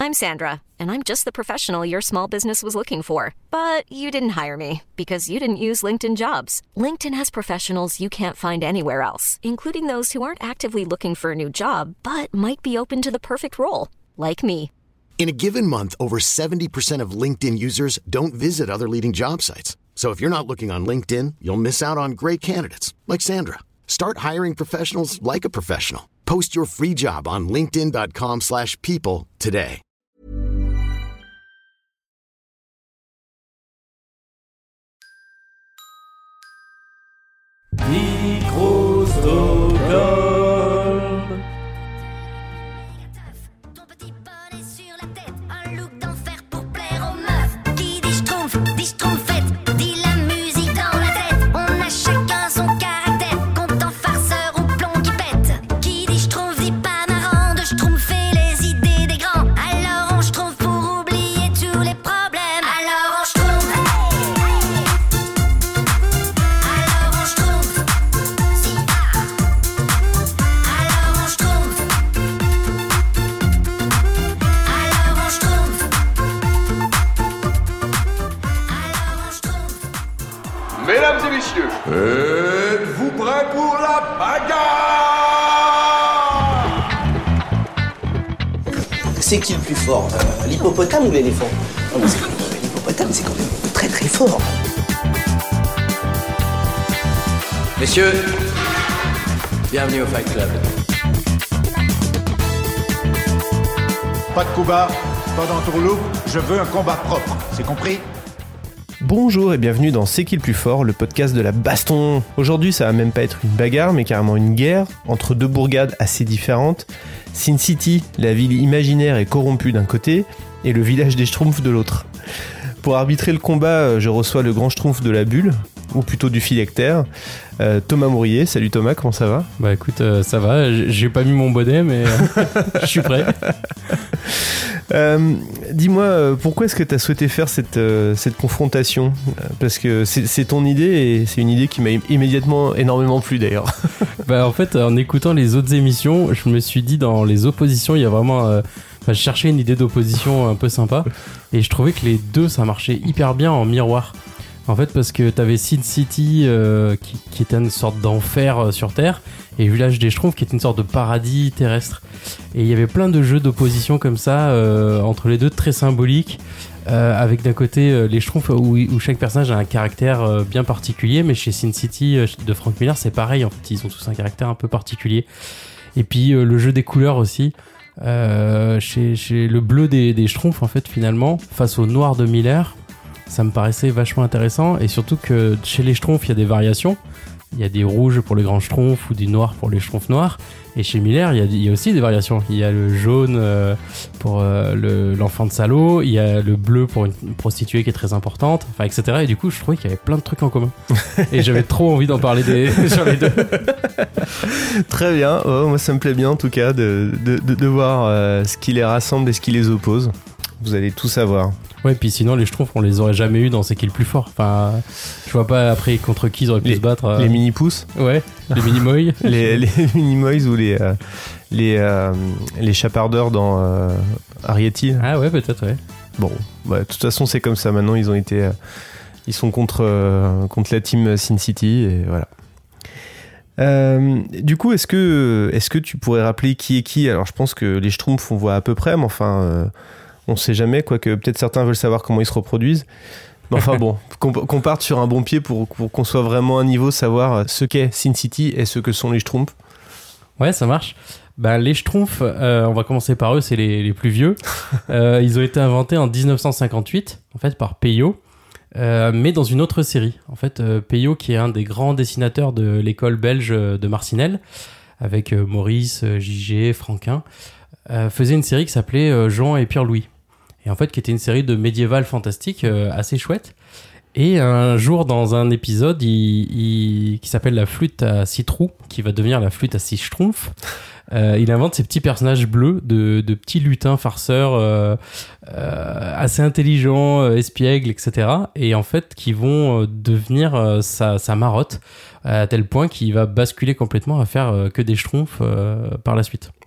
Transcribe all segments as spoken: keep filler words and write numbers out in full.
I'm Sandra, and I'm just the professional your small business was looking for. But you didn't hire me because you didn't use LinkedIn Jobs. LinkedIn has professionals you can't find anywhere else, including those who aren't actively looking for a new job, but might be open to the perfect role, like me. In a given month, over seventy percent of LinkedIn users don't visit other leading job sites. So if you're not looking on LinkedIn, you'll miss out on great candidates like Sandra. Start hiring professionals like a professional. Post your free job on linkedin.com slash people today. Micro-Stockholm. Ton petit bonnet sur la tête, un look d'enfer pour plaire aux meufs. Qui dit schtroumpf, dit schtroumpfette, dit la musique dans la tête. On a chacun son caractère, content farceur ou plomb qui pète. Qui dit schtroumpf dit pas marrant de schtroumpfer les idées des grands. Alors on schtroumpf pour oublier tous les problèmes. Alors on schtroumpf. Alors on schtroumpf. Si ah. Alors on schtroumpf. Alors on schtroumpf. Alors on schtroumpf. Mesdames et messieurs, êtes-vous prêts pour la bagarre? C'est qui le plus fort, euh, l'hippopotame ou l'éléphant? Non, mais c'est quand même- L'hippopotame, c'est quand même très très fort. Messieurs, bienvenue au Fight Club. Pas de combat, pas d'entourloupe, je veux un combat propre, c'est compris? Bonjour et bienvenue dans C'est qui le plus fort, le podcast de la baston. Aujourd'hui, ça va même pas être une bagarre, mais carrément une guerre entre deux bourgades assez différentes. Sin City, la ville imaginaire et corrompue d'un côté, et le village des Schtroumpfs de l'autre. Pour arbitrer le combat, je reçois le grand Schtroumpf de la bulle, ou plutôt du phylactère, euh, Thomas Mourier. Salut Thomas, comment ça va? Bah écoute, euh, ça va, j'ai j'ai pas mis mon bonnet, mais euh, je suis prêt. Euh, dis-moi, euh, pourquoi est-ce que tu as souhaité faire cette, euh, cette confrontation? Euh, Parce que c'est, c'est ton idée et c'est une idée qui m'a im- immédiatement énormément plu d'ailleurs. Bah en fait, en écoutant les autres émissions, je me suis dit dans les oppositions, il y a vraiment... euh, Enfin, je cherchais une idée d'opposition un peu sympa, et je trouvais que les deux, ça marchait hyper bien en miroir. En fait, parce que t'avais Sin City, euh, qui, qui était une sorte d'enfer euh, sur Terre, et Village des Schtroumpfs, qui était une sorte de paradis terrestre. Et il y avait plein de jeux d'opposition comme ça, euh, entre les deux, très symboliques, euh, avec d'un côté euh, les Schtroumpfs, où, où chaque personnage a un caractère euh, bien particulier, mais chez Sin City euh, de Frank Miller, c'est pareil, en fait, ils ont tous un caractère un peu particulier. Et puis euh, le jeu des couleurs aussi, euh, chez, chez le bleu des, des Schtroumpfs, en fait, finalement, face au noir de Miller, ça me paraissait vachement intéressant, et surtout que chez les Schtroumpfs, il y a des variations. Il y a des rouges pour les grands Schtroumpfs ou des noirs pour les Schtroumpfs noirs. Et chez Miller, il y a, il y a aussi des variations. Il y a le jaune euh, pour euh, le, l'enfant de salaud, il y a le bleu pour une, une prostituée qui est très importante, enfin, et cetera. Et du coup, je trouvais qu'il y avait plein de trucs en commun. Et j'avais trop envie d'en parler des, sur les deux. Très bien, oh, moi ça me plaît bien en tout cas de, de, de, de voir euh, ce qui les rassemble et ce qui les oppose. Vous allez tout savoir. Ouais, puis sinon, les Schtroumpfs, on les aurait jamais eu dans C'est qui le plus fort. Enfin, je vois pas après contre qui ils auraient pu Les- se battre. euh. Les mini-pousses, Ouais, les mini-moys. les, les mini-moys ou les, euh, les, euh, les chapardeurs dans euh, Arrietty. Ah ouais, peut-être, ouais. Bon, bah, de toute façon c'est comme ça. Maintenant ils ont été, euh, ils sont contre euh, contre la team Sin City et voilà. Euh, du coup, est-ce que est-ce que tu pourrais rappeler qui est qui? Alors je pense que les Schtroumpfs on voit à peu près, mais enfin euh, on sait jamais, quoique peut-être certains veulent savoir comment ils se reproduisent. Mais enfin bon, qu'on, qu'on parte sur un bon pied pour, pour qu'on soit vraiment à niveau, savoir ce qu'est Sin City et ce que sont les Schtroumpfs. Ouais, ça marche. Bah, les Schtroumpfs, euh, on va commencer par eux, c'est les, les plus vieux. Euh, ils ont été inventés en dix-neuf cent cinquante-huit, en fait, par Peyo, euh, mais dans une autre série. En fait, euh, Peyo, qui est un des grands dessinateurs de l'école belge de Marcinelle, avec euh, Maurice, euh, J G, Franquin, euh, faisait une série qui s'appelait euh, Jean et Pierre-Louis. Et en fait, qui était une série de médiéval fantastique euh, assez chouette. Et un jour, dans un épisode, il, il, qui s'appelle La flûte à six trous, qui va devenir la flûte à six schtroumpfs, euh, il invente ces petits personnages bleus, de, de petits lutins farceurs euh, euh, assez intelligents, euh, espiègles, et cetera. Et en fait, qui vont euh, devenir euh, sa, sa marotte, à tel point qu'il va basculer complètement à faire euh, que des schtroumpfs euh, par la suite.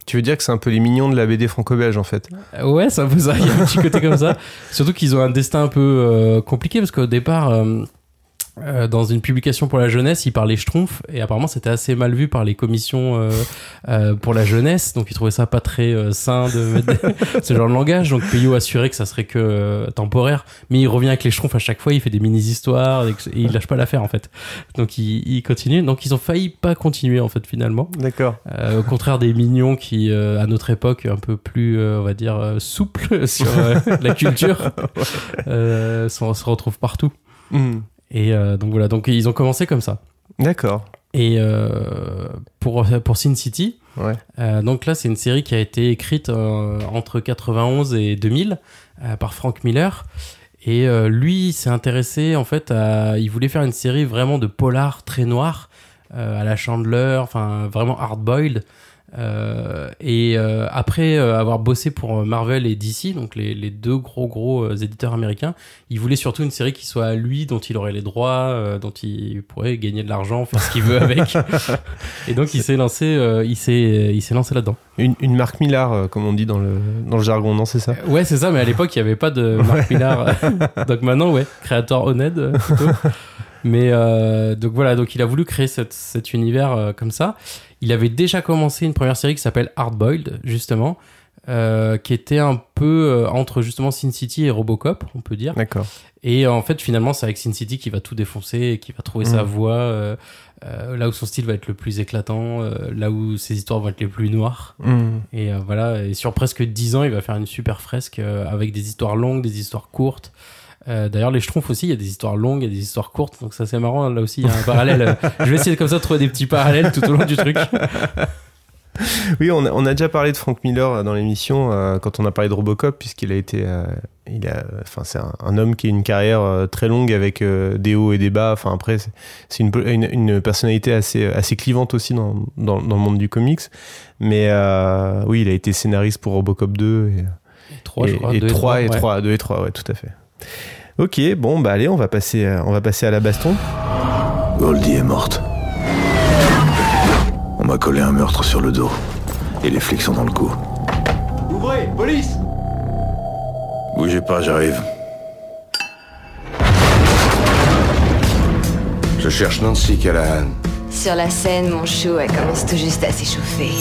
Tu veux dire que c'est un peu les mignons de la B D franco-belge en fait? Ouais, c'est un peu ça, il y a un petit côté comme ça. Surtout qu'ils ont un destin un peu euh, compliqué parce qu'au départ, euh, euh, dans une publication pour la jeunesse, ils parlaient schtroumpf et apparemment c'était assez mal vu par les commissions euh, euh, pour la jeunesse, donc ils trouvaient ça pas très euh, sain de mettre des... ce genre de langage. Donc Peyo assurait que ça serait que euh, temporaire, mais il revient avec les schtroumpfs à chaque fois, il fait des mini-histoires et, et il lâche pas l'affaire en fait. Donc il, il continue, donc ils ont failli pas continuer en fait finalement. D'accord. Euh, au contraire des mignons qui, euh, à notre époque, un peu plus, euh, on va dire, euh, souples sur euh, la culture, euh, sont, se retrouvent partout. Mmh. Et euh, donc voilà, donc ils ont commencé comme ça. D'accord. Et euh, pour, pour Sin City, ouais. euh, donc là c'est une série qui a été écrite euh, entre quatre-vingt-onze et deux mille euh, par Frank Miller. Et euh, lui il s'est intéressé en fait à... Il voulait faire une série vraiment de polar très noir, euh, à la Chandler, enfin vraiment hard-boiled. Euh, et euh, après euh, avoir bossé pour Marvel et D C, donc les, les deux gros gros euh, éditeurs américains, il voulait surtout une série qui soit à lui, dont il aurait les droits, euh, dont il pourrait gagner de l'argent, faire ce qu'il veut avec. Et donc il s'est lancé, euh, il s'est, il s'est lancé là-dedans. Une, une marque Millar, euh, comme on dit dans le dans le jargon, non, c'est ça? Euh, ouais, c'est ça, mais à l'époque il y avait pas de marque Millar. Donc maintenant, ouais, créateur honnête. Euh, plutôt. Mais euh, donc voilà, donc il a voulu créer cette, cet univers euh, comme ça. Il avait déjà commencé une première série qui s'appelle Hard Boiled, justement, euh, qui était un peu euh, entre justement Sin City et Robocop, on peut dire. D'accord. Et en fait, finalement, c'est avec Sin City qu'il va tout défoncer et qu'il va trouver mmh. sa voie, euh, euh, là où son style va être le plus éclatant, euh, là où ses histoires vont être les plus noires. Mmh. Et euh, voilà, et sur presque dix ans, il va faire une super fresque euh, avec des histoires longues, des histoires courtes. Euh, d'ailleurs les Schtroumpfs aussi, il y a des histoires longues, il y a des histoires courtes, donc ça c'est marrant, là aussi il y a un parallèle. Je vais essayer comme ça de trouver des petits parallèles tout au long du truc. Oui, on a, on a déjà parlé de Frank Miller dans l'émission euh, quand on a parlé de Robocop, puisqu'il a été euh, il a, enfin c'est un, un homme qui a une carrière euh, très longue avec euh, des hauts et des bas. Enfin après c'est, c'est une, une, une personnalité assez assez clivante aussi dans dans, dans le monde du comics, mais euh, oui, il a été scénariste pour Robocop deux et trois, et, je crois, et deux trois et trois, et deux et trois, ouais, tout à fait. Ok, bon, bah allez, on va passer, on va passer à la baston. Goldie est morte. On m'a collé un meurtre sur le dos. Et les flics sont dans le coup. Ouvrez, police! Bougez pas, j'arrive. Je cherche Nancy Callahan. Sur la scène, mon chou, elle commence tout juste à s'échauffer.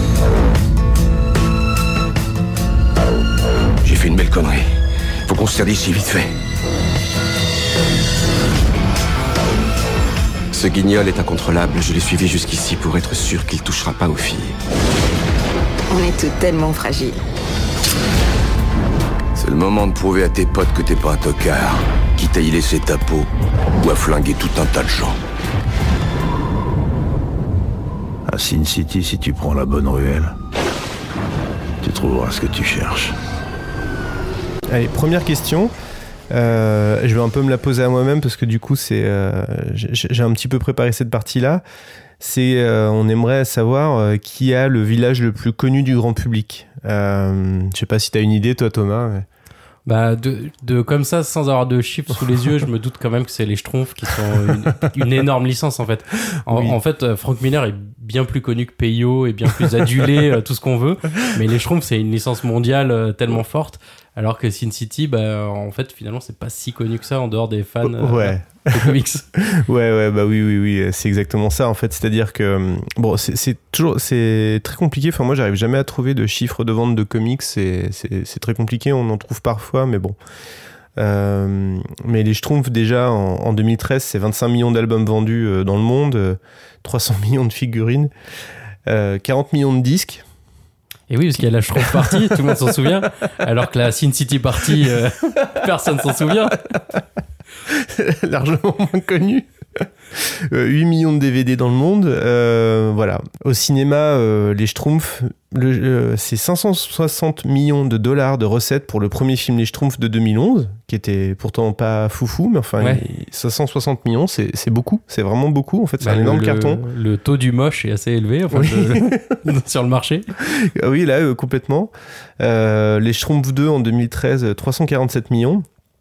J'ai fait une belle connerie. Faut qu'on se tire d'ici vite fait. Ce guignol est incontrôlable. Je l'ai suivi jusqu'ici pour être sûr qu'il touchera pas aux filles. On est toutes tellement fragiles. C'est le moment de prouver à tes potes que t'es pas un tocard, quitte à y laisser ta peau ou à flinguer tout un tas de gens. À Sin City, si tu prends la bonne ruelle, tu trouveras ce que tu cherches. Allez, première question. Euh, je vais un peu me la poser à moi-même parce que du coup, c'est, euh, j'ai, j'ai un petit peu préparé cette partie-là. C'est, euh, on aimerait savoir euh, qui a le village le plus connu du grand public. Euh, je sais pas si tu as une idée, toi, Thomas. Mais... Bah, de, de comme ça, sans avoir de chiffres sous les yeux, je me doute quand même que c'est les Schtroumpfs qui sont une, une énorme licence en fait. En, oui. en fait, Frank Miller est bien plus connu que Peyo et bien plus adulé, tout ce qu'on veut. Mais les Schtroumpfs, c'est une licence mondiale tellement forte. Alors que Sin City, bah, en fait, finalement, c'est pas si connu que ça en dehors des fans ouais. euh, de comics. Ouais, ouais, bah oui, oui, oui, c'est exactement ça, en fait. C'est-à-dire que, bon, c'est, c'est toujours, c'est très compliqué. Enfin, moi, j'arrive jamais à trouver de chiffres de vente de comics. C'est, c'est, c'est très compliqué. On en trouve parfois, mais bon. Euh, mais les Schtroumpfs, déjà, en, en deux mille treize, c'est vingt-cinq millions d'albums vendus euh, dans le monde, euh, trois cents millions de figurines, euh, quarante millions de disques. Et oui, parce qu'il y a la Schtroumpf Party, tout le monde s'en souvient, alors que la Sin City Party, euh, personne s'en souvient. Largement moins connu. Euh, huit millions de D V D dans le monde. Euh, voilà. Au cinéma, euh, les Schtroumpfs, le, euh, c'est cinq cent soixante millions de dollars de recettes pour le premier film Les Schtroumpfs de deux mille onze, qui était pourtant pas foufou, mais enfin, ouais. cinq cent soixante millions, c'est, c'est beaucoup. C'est vraiment beaucoup. En fait, c'est bah, un énorme le, carton. Le taux du moche est assez élevé enfin, oui. de, sur le marché. Ah oui, là, euh, complètement. Euh, les Schtroumpfs deux en deux mille treize, trois cent quarante-sept millions.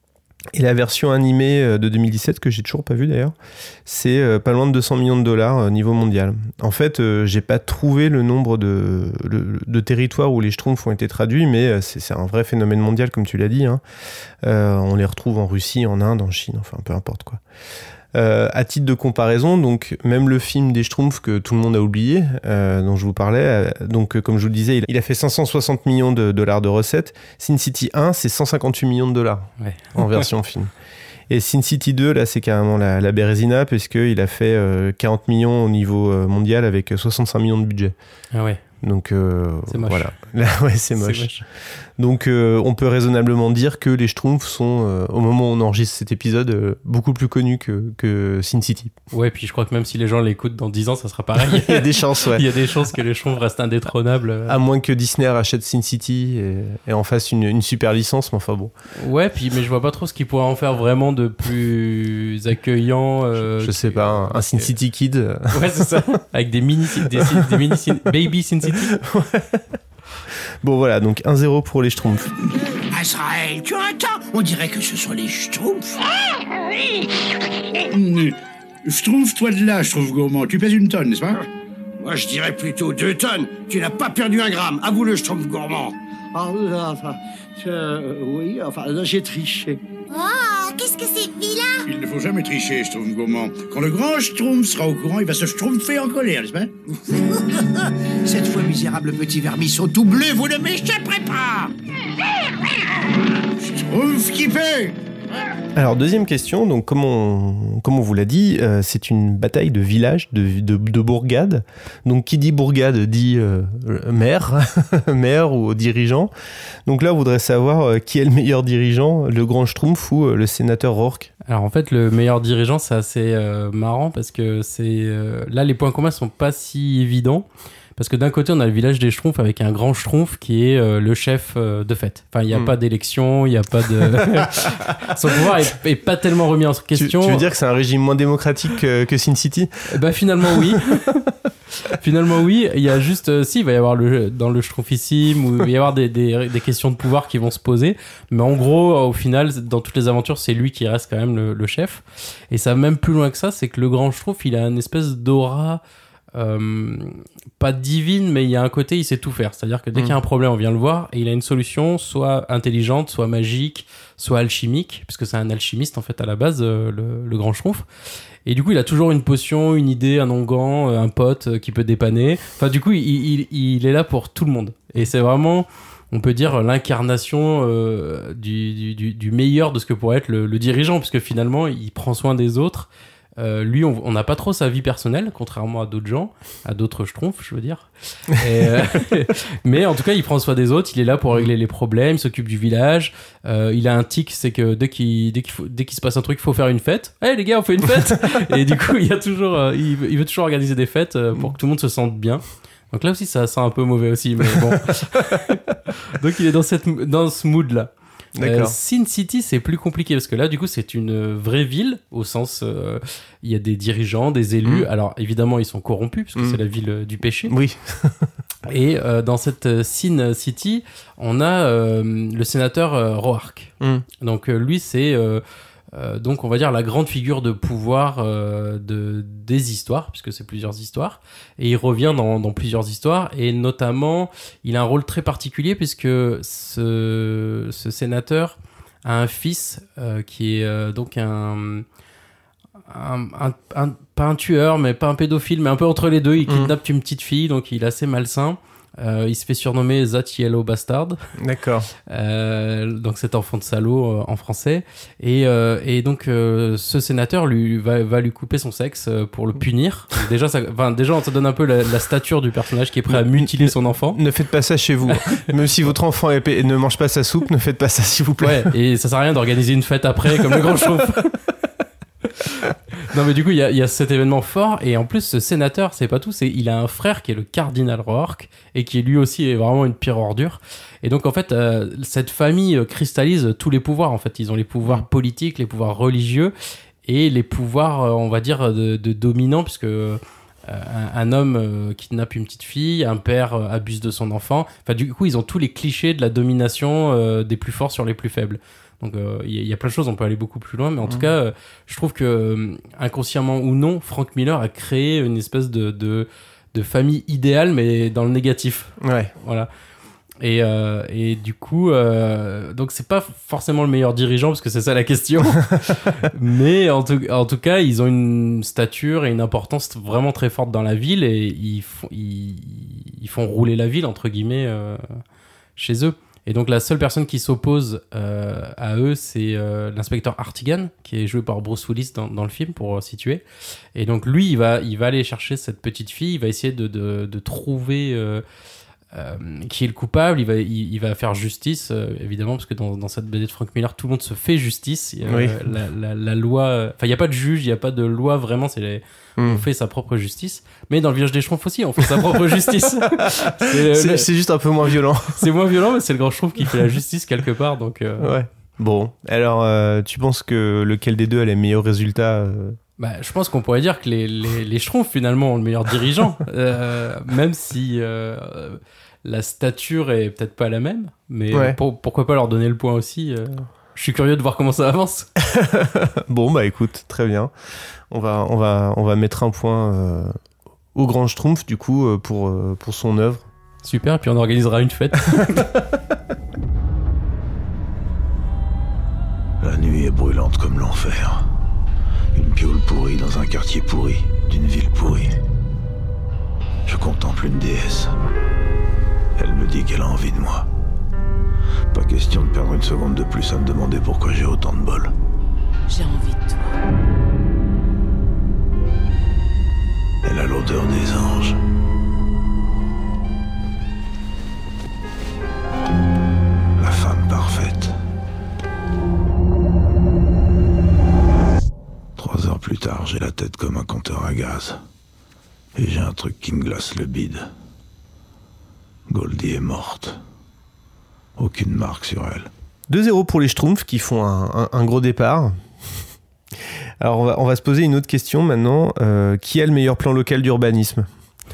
Et la version animée de deux mille dix-sept, que j'ai toujours pas vue d'ailleurs, c'est euh, pas loin de deux cents millions de dollars au euh, niveau mondial. En fait, euh, j'ai pas trouvé le nombre de, le, de territoires où les Schtroumpfs ont été traduits, mais euh, c'est, c'est un vrai phénomène mondial, comme tu l'as dit. Hein. Euh, on les retrouve en Russie, en Inde, en Chine, enfin peu importe quoi. Euh, à titre de comparaison, donc même le film des Schtroumpfs que tout le monde a oublié, euh, dont je vous parlais, euh, donc euh, comme je vous le disais, il a, il a fait cinq cent soixante millions de dollars de recettes. Sin City un, c'est cent cinquante-huit millions de dollars ouais. en version film. Et Sin City deux, là, c'est carrément la, la Bérésina, puisqu'il a fait euh, quarante millions au niveau euh, mondial avec soixante-cinq millions de budget. Ah ouais. Donc euh, c'est moche. Voilà. Là, ouais, c'est moche. C'est moche. Donc euh, on peut raisonnablement dire que les Schtroumpfs sont, euh, au moment où on enregistre cet épisode, euh, beaucoup plus connus que, que Sin City. Ouais, puis je crois que même si les gens l'écoutent dans dix ans, ça sera pareil. Il y a des chances, ouais. Il y a des chances que les Schtroumpfs restent indétrônables. À moins que Disney rachète Sin City et, et en fasse une, une super licence, mais enfin bon. Ouais, puis mais je vois pas trop ce qu'ils pourraient en faire vraiment de plus accueillant. Euh, je, je sais pas, un, un Sin City Kid. Ouais, c'est ça. Avec des mini, des, des mini sin, Baby Sin City. Ouais. Bon voilà, donc un zéro pour les Schtroumpfs. Azrael, tu entends? On dirait que ce sont les Schtroumpfs. Ah, oui. Schtroumpf, toi de là, Schtroumpf gourmand. Tu pèses une tonne, n'est-ce pas? Moi, je dirais plutôt deux tonnes. Tu n'as pas perdu un gramme. Avoue-le, Schtroumpf gourmand. Ah, enfin, euh, oui, enfin, là, j'ai triché. Oh, qu'est-ce que c'est vilain! Il ne faut jamais tricher, Schtroumpf gourmand. Quand le grand Schtroumpf sera au courant, il va se schtroumpfer en colère, n'est-ce pas? Cette fois, misérable petit vermisseau tout bleu, vous ne m'échapperez pas! Schtroumpf qui paie! Alors, deuxième question, donc comme on, comme on vous l'a dit, euh, c'est une bataille de village, de, de, de bourgade. Donc qui dit bourgade dit euh, maire, maire ou dirigeant. Donc là, on voudrait savoir euh, qui est le meilleur dirigeant, le grand Schtroumpf ou euh, le sénateur Rourke. Alors en fait, le meilleur dirigeant, c'est assez euh, marrant parce que c'est euh, là, les points communs sont pas si évidents. Parce que d'un côté, on a le village des Schtroumpfs avec un grand Schtroumpf qui est euh, le chef euh, de fête. Enfin, il n'y a mm. pas d'élection, il n'y a pas de... Son pouvoir est, est pas tellement remis en question. Tu, tu veux dire que c'est un régime moins démocratique que, que Sin City? Bah finalement, oui. Finalement, oui. Il y a juste... Euh, si, il va y avoir le, dans le Schtroumpfissime, où il va y avoir des, des, des questions de pouvoir qui vont se poser. Mais en gros, au final, dans toutes les aventures, c'est lui qui reste quand même le, le chef. Et ça va même plus loin que ça, c'est que le grand Schtroumpf, il a une espèce d'aura... Euh, pas divine, mais il y a un côté, il sait tout faire. C'est-à-dire que dès mmh. qu'il y a un problème, on vient le voir et il a une solution, soit intelligente, soit magique, soit alchimique, puisque c'est un alchimiste en fait à la base, euh, le, le grand Schtroumpf. Et du coup, il a toujours une potion, une idée, un onguent, un pote euh, qui peut dépanner. Enfin, du coup, il, il, il est là pour tout le monde. Et c'est vraiment, on peut dire, l'incarnation euh, du, du, du meilleur de ce que pourrait être le, le dirigeant, puisque finalement, il prend soin des autres. Euh, lui, on n'a pas trop sa vie personnelle, contrairement à d'autres gens, à d'autres Schtroumpfs, je veux dire. Et, euh, mais en tout cas, il prend soin des autres, il est là pour régler les problèmes, il s'occupe du village. Euh, il a un tic, c'est que dès qu'il, dès, qu'il faut, dès qu'il se passe un truc, il faut faire une fête. Hey les gars, on fait une fête. Et du coup, il, y a toujours, euh, il, veut, il veut toujours organiser des fêtes euh, pour que tout le monde se sente bien. Donc là aussi, ça sent un peu mauvais aussi, mais bon. Donc il est dans, cette, dans ce mood-là. D'accord. Euh, Sin City, c'est plus compliqué parce que là, du coup, c'est une vraie ville au sens, euh, il y a des dirigeants, des élus. Mmh. Alors évidemment, ils sont corrompus parce que mmh. c'est la ville du péché. Oui. Et euh, dans cette Sin City, on a euh, le sénateur euh, Roark. Mmh. Donc euh, lui, c'est euh, euh, donc on va dire la grande figure de pouvoir euh, de des histoires, puisque c'est plusieurs histoires. Et il revient dans, dans plusieurs histoires, et notamment, il a un rôle très particulier puisque ce, ce sénateur a un fils euh, qui est euh, donc un, un, un, un pas un tueur, mais pas un pédophile, mais un peu entre les deux. Il kidnappe mmh. une petite fille, donc il est assez malsain. Euh, il se fait surnommer That Yellow Bastard. D'accord. Euh, donc cet enfant de salaud euh, en français. Et, euh, et donc euh, ce sénateur lui va, va lui couper son sexe euh, pour le punir. Déjà, ça, enfin déjà, ça donne un peu la, la stature du personnage qui est prêt à mutiler son enfant. Ne faites pas ça chez vous. Même si votre enfant est pa- ne mange pas sa soupe, ne faites pas ça s'il vous plaît. Ouais. Et ça sert à rien d'organiser une fête après comme le grand Schtroumpf. Non mais du coup il y a, y a cet événement fort, et en plus ce sénateur, c'est pas tout, c'est il a un frère qui est le cardinal Roark et qui lui aussi est vraiment une pire ordure. Et donc en fait euh, cette famille cristallise tous les pouvoirs. En fait ils ont les pouvoirs politiques, les pouvoirs religieux et les pouvoirs euh, on va dire de, de dominants, puisque un, un homme euh, kidnappe une petite fille, un père euh, abuse de son enfant. Enfin, du coup, ils ont tous les clichés de la domination euh, des plus forts sur les plus faibles. Donc, il euh, y, y a plein de choses, on peut aller beaucoup plus loin, mais en mmh. tout cas, euh, je trouve que, euh, inconsciemment ou non, Frank Miller a créé une espèce de, de, de famille idéale, mais dans le négatif. Ouais. Voilà. Et, euh, et du coup, euh, donc c'est pas forcément le meilleur dirigeant, parce que c'est ça la question. Mais en tout, en tout cas, ils ont une stature et une importance vraiment très forte dans la ville, et ils font, ils, ils font rouler la ville, entre guillemets, euh, chez eux. Et donc la seule personne qui s'oppose euh, à eux, c'est euh, l'inspecteur Hartigan, qui est joué par Bruce Willis dans, dans le film, pour euh, situer. Et donc lui, il va, il va aller chercher cette petite fille, il va essayer de, de, de trouver euh, euh, qui est le coupable, il va, il, il va faire justice, euh, évidemment, parce que dans, dans cette B D de Frank Miller, tout le monde se fait justice. Euh, oui. la, la, la loi... Enfin, il n'y a pas de juge, il n'y a pas de loi, vraiment, c'est les... Mm. On fait sa propre justice. Mais dans le village des Schtroumpfs aussi, on fait sa propre justice. c'est, c'est, le... c'est juste un peu moins violent. C'est moins violent, mais c'est le grand Schtroumpf qui fait la justice quelque part. Donc, euh... ouais. Bon, alors, euh, tu penses que lequel des deux a les meilleurs résultats euh... Bah, je pense qu'on pourrait dire que les, les, les Schtroumpfs, finalement, ont le meilleur dirigeant. euh, même si euh, la stature est peut-être pas la même. Mais ouais. pour, pourquoi pas leur donner le point aussi euh... Je suis curieux de voir comment ça avance. Bon, bah écoute, très bien. On va, on va, on va mettre un point euh, au Grand Schtroumpf, du coup, euh, pour, euh, pour son œuvre. Super, puis on organisera une fête. La nuit est brûlante comme l'enfer. Une piaule pourrie dans un quartier pourri, d'une ville pourrie. Je contemple une déesse. Elle me dit qu'elle a envie de moi. Pas question de perdre une seconde de plus à me demander pourquoi j'ai autant de bol. J'ai envie de toi. Elle a l'odeur des anges. La femme parfaite. Trois heures plus tard, j'ai la tête comme un compteur à gaz. Et j'ai un truc qui me glace le bide. Goldie est morte. Aucune marque sur elle. deux zéro pour les Schtroumpfs qui font un, un, un gros départ. Alors on va, on va se poser une autre question maintenant. Euh, qui a le meilleur plan local d'urbanisme ?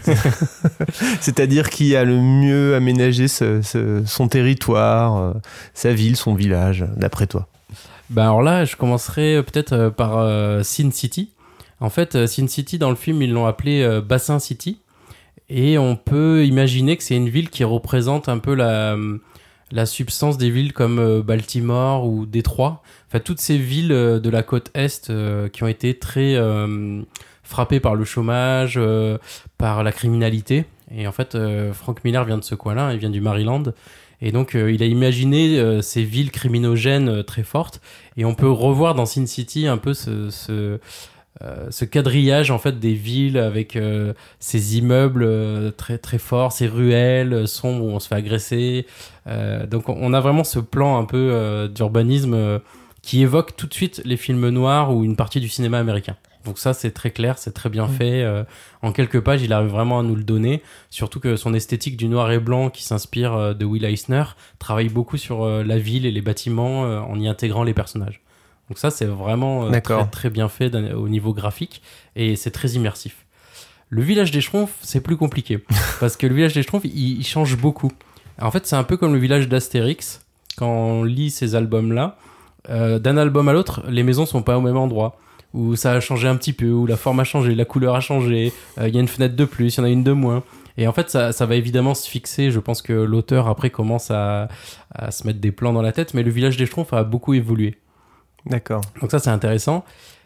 C'est-à-dire qui a le mieux aménagé ce, ce, son territoire, euh, sa ville, son village, d'après toi ? Ben alors là, je commencerai peut-être par euh, Sin City. En fait, euh, Sin City, dans le film, ils l'ont appelé euh, Bassin City. Et on peut imaginer que c'est une ville qui représente un peu la... la substance des villes comme euh, Baltimore ou Détroit, enfin toutes ces villes euh, de la côte est euh, qui ont été très euh, frappées par le chômage, euh, par la criminalité. Et en fait, euh, Frank Miller vient de ce coin-là, il vient du Maryland. Et donc, euh, il a imaginé euh, ces villes criminogènes euh, très fortes. Et on peut revoir dans Sin City un peu ce... ce Euh, ce quadrillage en fait des villes avec euh, ces immeubles euh, très très forts, ces ruelles sombres où on se fait agresser. Euh, donc on a vraiment ce plan un peu euh, d'urbanisme euh, qui évoque tout de suite les films noirs ou une partie du cinéma américain. Donc ça c'est très clair, c'est très bien mmh. fait. Euh, en quelques pages, il arrive vraiment à nous le donner. Surtout que son esthétique du noir et blanc qui s'inspire euh, de Will Eisner travaille beaucoup sur euh, la ville et les bâtiments euh, en y intégrant les personnages. Donc ça, c'est vraiment euh, très, très bien fait au niveau graphique et c'est très immersif. Le village des Schtroumpfs, c'est plus compliqué parce que le village des Schtroumpfs, il, il change beaucoup. En fait, c'est un peu comme le village d'Astérix. Quand on lit ces albums-là, euh, d'un album à l'autre, les maisons sont pas au même endroit. Où ça a changé un petit peu, où la forme a changé, la couleur a changé, il euh, y a une fenêtre de plus, il y en a une de moins. Et en fait, ça, ça va évidemment se fixer. Je pense que l'auteur, après, commence à, à se mettre des plans dans la tête, mais le village des Schtroumpfs a beaucoup évolué. D'accord. Donc ça, c'est intéressant.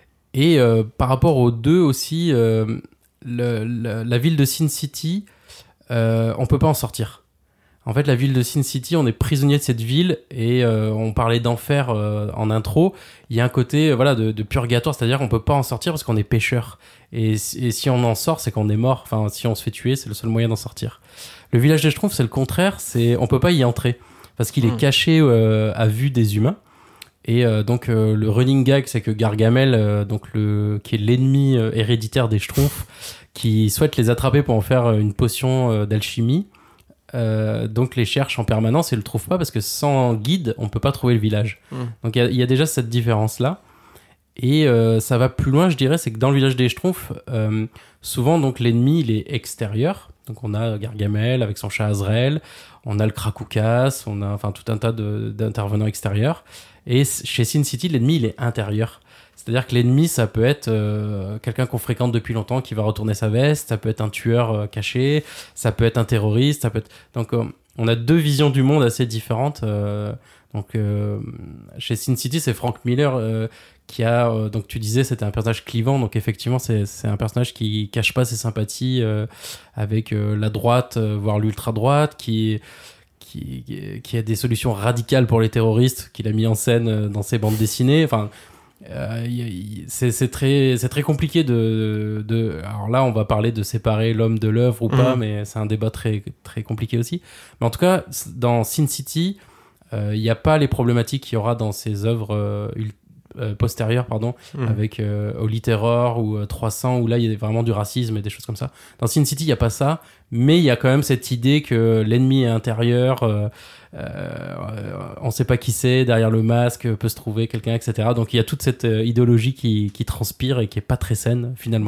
Et euh, par rapport aux deux aussi, euh, le, le, la ville de Sin City, euh, on peut pas en sortir. En fait, la ville de Sin City, on est prisonnier de cette ville et euh, on parlait d'enfer euh, en intro. Il y a un côté euh, voilà, de, de purgatoire, c'est-à-dire qu'on peut pas en sortir parce qu'on est pécheur. Et, et si on en sort, c'est qu'on est mort. Enfin, si on se fait tuer, c'est le seul moyen d'en sortir. Le village des Schtroumpfs, c'est le contraire. C'est, on peut pas y entrer parce qu'il est mmh. caché euh, à vue des humains. Et euh, donc euh, le running gag, c'est que Gargamel, euh, donc le qui est l'ennemi euh, héréditaire des Schtroumpfs, qui souhaite les attraper pour en faire une potion euh, d'alchimie, euh, donc les cherche en permanence et le trouve pas parce que sans guide, on peut pas trouver le village. Mmh. Donc il y, y a déjà cette différence là. Et euh, ça va plus loin, je dirais, c'est que dans le village des Schtroumpfs, euh, souvent donc l'ennemi il est extérieur. Donc on a Gargamel avec son chat Azrael, on a le Krakoukas, on a enfin tout un tas de, d'intervenants extérieurs. Et chez Sin City, l'ennemi il est intérieur. C'est-à-dire que l'ennemi, ça peut être euh, quelqu'un qu'on fréquente depuis longtemps qui va retourner sa veste, ça peut être un tueur euh, caché, ça peut être un terroriste, ça peut être... Donc euh, on a deux visions du monde assez différentes. Euh, donc euh, chez Sin City, c'est Frank Miller euh, qui a... Euh, donc tu disais, c'était un personnage clivant, donc effectivement, c'est, c'est un personnage qui cache pas ses sympathies euh, avec euh, la droite, euh, voire l'ultra-droite, qui... Qui, qui a des solutions radicales pour les terroristes, qu'il a mis en scène dans ses bandes dessinées. Enfin, euh, c'est, c'est, très, c'est très compliqué de, de... Alors là, on va parler de séparer l'homme de l'œuvre ou pas, mmh. mais c'est un débat très, très compliqué aussi. Mais en tout cas, dans Sin City, il euh, n'y a pas les problématiques qu'il y aura dans ses œuvres euh, euh, postérieures, pardon, mmh. avec euh, Holy Terror ou euh, trois cents, où là, il y a vraiment du racisme et des choses comme ça. Dans Sin City, il n'y a pas ça. Mais il y a quand même cette idée que l'ennemi est intérieur, euh, euh, on ne sait pas qui c'est, derrière le masque peut se trouver quelqu'un, et cetera. Donc il y a toute cette euh, idéologie qui, qui transpire et qui n'est pas très saine, finalement.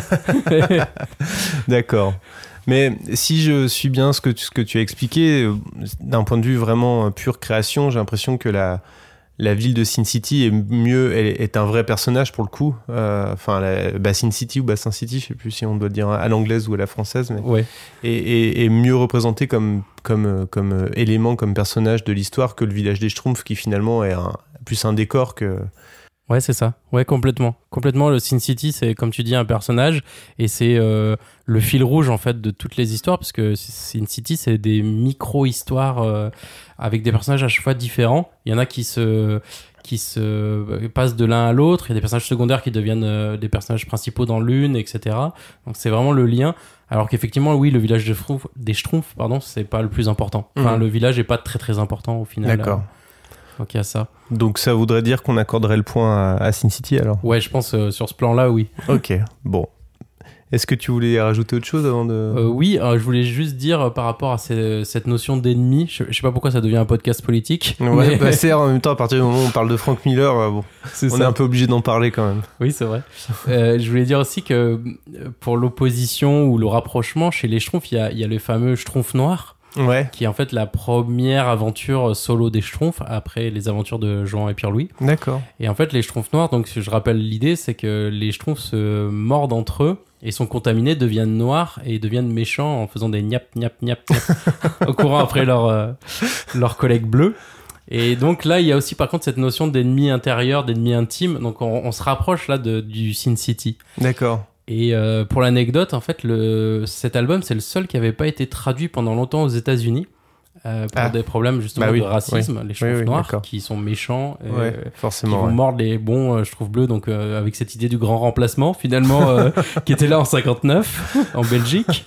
D'accord. Mais si je suis bien ce que tu, ce que tu as expliqué, d'un point de vue vraiment pure création, j'ai l'impression que la... La ville de Sin City est mieux, est, est un vrai personnage pour le coup. Enfin, euh, bah, Sin City ou Bassin City, je sais plus si on doit le dire à l'anglaise ou à la française, mais ouais. est, est, est mieux représenté comme comme comme élément, comme personnage de l'histoire que le village des Schtroumpfs, qui finalement est un, plus un décor que. Ouais, c'est ça. Ouais, complètement. Complètement, le Sin City, c'est, comme tu dis, un personnage, et c'est euh, le fil rouge, en fait, de toutes les histoires, parce que Sin City, c'est des micro-histoires euh, avec des personnages à chaque fois différents. Il y en a qui se, qui se passent de l'un à l'autre, il y a des personnages secondaires qui deviennent euh, des personnages principaux dans l'une, et cetera. Donc, c'est vraiment le lien. Alors qu'effectivement, oui, le village de Schtroumpf, des Schtroumpfs, pardon, c'est pas le plus important. Enfin, mmh. le village est pas très, très important, au final. D'accord. Euh, Donc il y a ça. Donc ça voudrait dire qu'on accorderait le point à, à Sin City alors ? Ouais, je pense euh, sur ce plan-là, oui. Ok, bon. Est-ce que tu voulais rajouter autre chose avant de... Euh, oui, euh, je voulais juste dire euh, par rapport à ces, cette notion d'ennemi, je, je sais pas pourquoi ça devient un podcast politique. Ouais, mais... bah c'est en même temps, à partir du moment où on parle de Frank Miller, euh, bon, c'est on ça. est un peu obligé d'en parler quand même. Oui, c'est vrai. euh, je voulais dire aussi que pour l'opposition ou le rapprochement, chez les Schtroumpfs, il y a, il y a le fameux Schtroumpf noir. Ouais. Qui est en fait la première aventure solo des Schtroumpfs après les aventures de Jean et Pierre-Louis. D'accord. Et en fait, les Schtroumpfs noirs, donc je rappelle l'idée, c'est que les Schtroumpfs se mordent entre eux et sont contaminés, deviennent noirs et deviennent méchants en faisant des niap, niap, niap, niap au courant après leurs euh, leurs collègues bleus. Et donc là, il y a aussi par contre cette notion d'ennemi intérieur, d'ennemi intime. Donc on, on se rapproche là de, du Sin City. D'accord. Et euh, pour l'anecdote, en fait, le, cet album, c'est le seul qui n'avait pas été traduit pendant longtemps aux États-Unis euh, pour ah. des problèmes justement bah oui, de racisme. Oui. Les Schtroumpfs oui, oui, noirs d'accord. qui sont méchants, et, ouais, forcément, qui vont ouais. mordre les bons euh, Schtroumpfs bleus. Donc euh, avec cette idée du grand remplacement, finalement, euh, qui était là en cinquante-neuf en Belgique.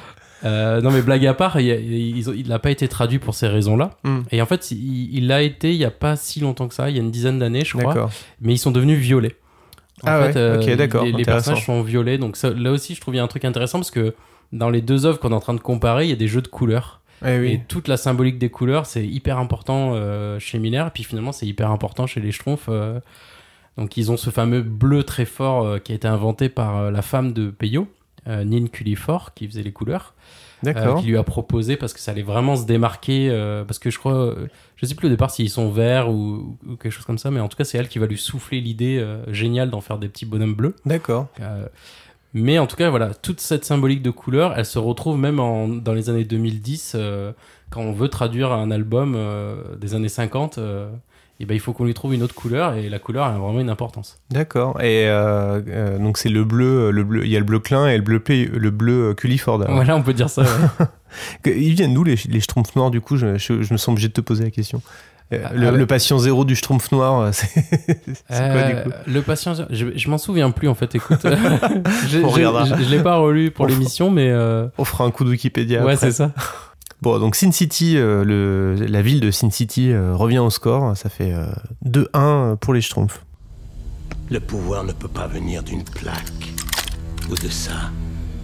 Euh, non mais blague à part, il, il, il n'a pas été traduit pour ces raisons-là. Mm. Et en fait, il, il l'a été il n'y a pas si longtemps que ça, il y a une dizaine d'années, je crois. D'accord. Mais ils sont devenus violets. En ah fait, ouais, euh, ok, d'accord. Les, les personnages sont violets, donc ça, là aussi, je trouve il y a un truc intéressant parce que dans les deux œuvres qu'on est en train de comparer, il y a des jeux de couleurs. Eh oui. Et toute la symbolique des couleurs, c'est hyper important euh, chez Miller, et puis finalement, c'est hyper important chez les Schtroumpfs. Euh, donc, ils ont ce fameux bleu très fort euh, qui a été inventé par euh, la femme de Peyo, euh, Nin Culliford, qui faisait les couleurs. D'accord. Euh, qui lui a proposé parce que ça allait vraiment se démarquer euh, parce que je crois euh, je sais plus au départ s'ils sont verts ou, ou quelque chose comme ça, mais en tout cas c'est elle qui va lui souffler l'idée euh, géniale d'en faire des petits bonhommes bleus. D'accord. Euh, mais en tout cas voilà, toute cette symbolique de couleur, elle se retrouve même en, dans les années deux mille dix euh, quand on veut traduire un album euh, des années cinquante euh, et ben il faut qu'on lui trouve une autre couleur, et la couleur a vraiment une importance. D'accord. Et euh, euh, donc c'est le bleu, le bleu, il y a le bleu Klein et le bleu, le bleu Culliford. Alors. Voilà, on peut dire ça. Ouais. Ils viennent d'où les, les Schtroumpfs noirs du coup je, je, je me sens obligé de te poser la question. Euh, ah, le, ah, le patient zéro du Schtroumpf noir, c'est, c'est euh, quoi du coup ? Le patient zéro, je, je m'en souviens plus en fait. Écoute, je, je, je, je l'ai pas relu pour on l'émission, mais euh... on fera un coup de Wikipédia. Ouais, après. c'est ça. Bon, donc Sin City, euh, le, la ville de Sin City euh, revient au score. Ça fait euh, deux un pour les Schtroumpfs. Le pouvoir ne peut pas venir d'une plaque ou de ça.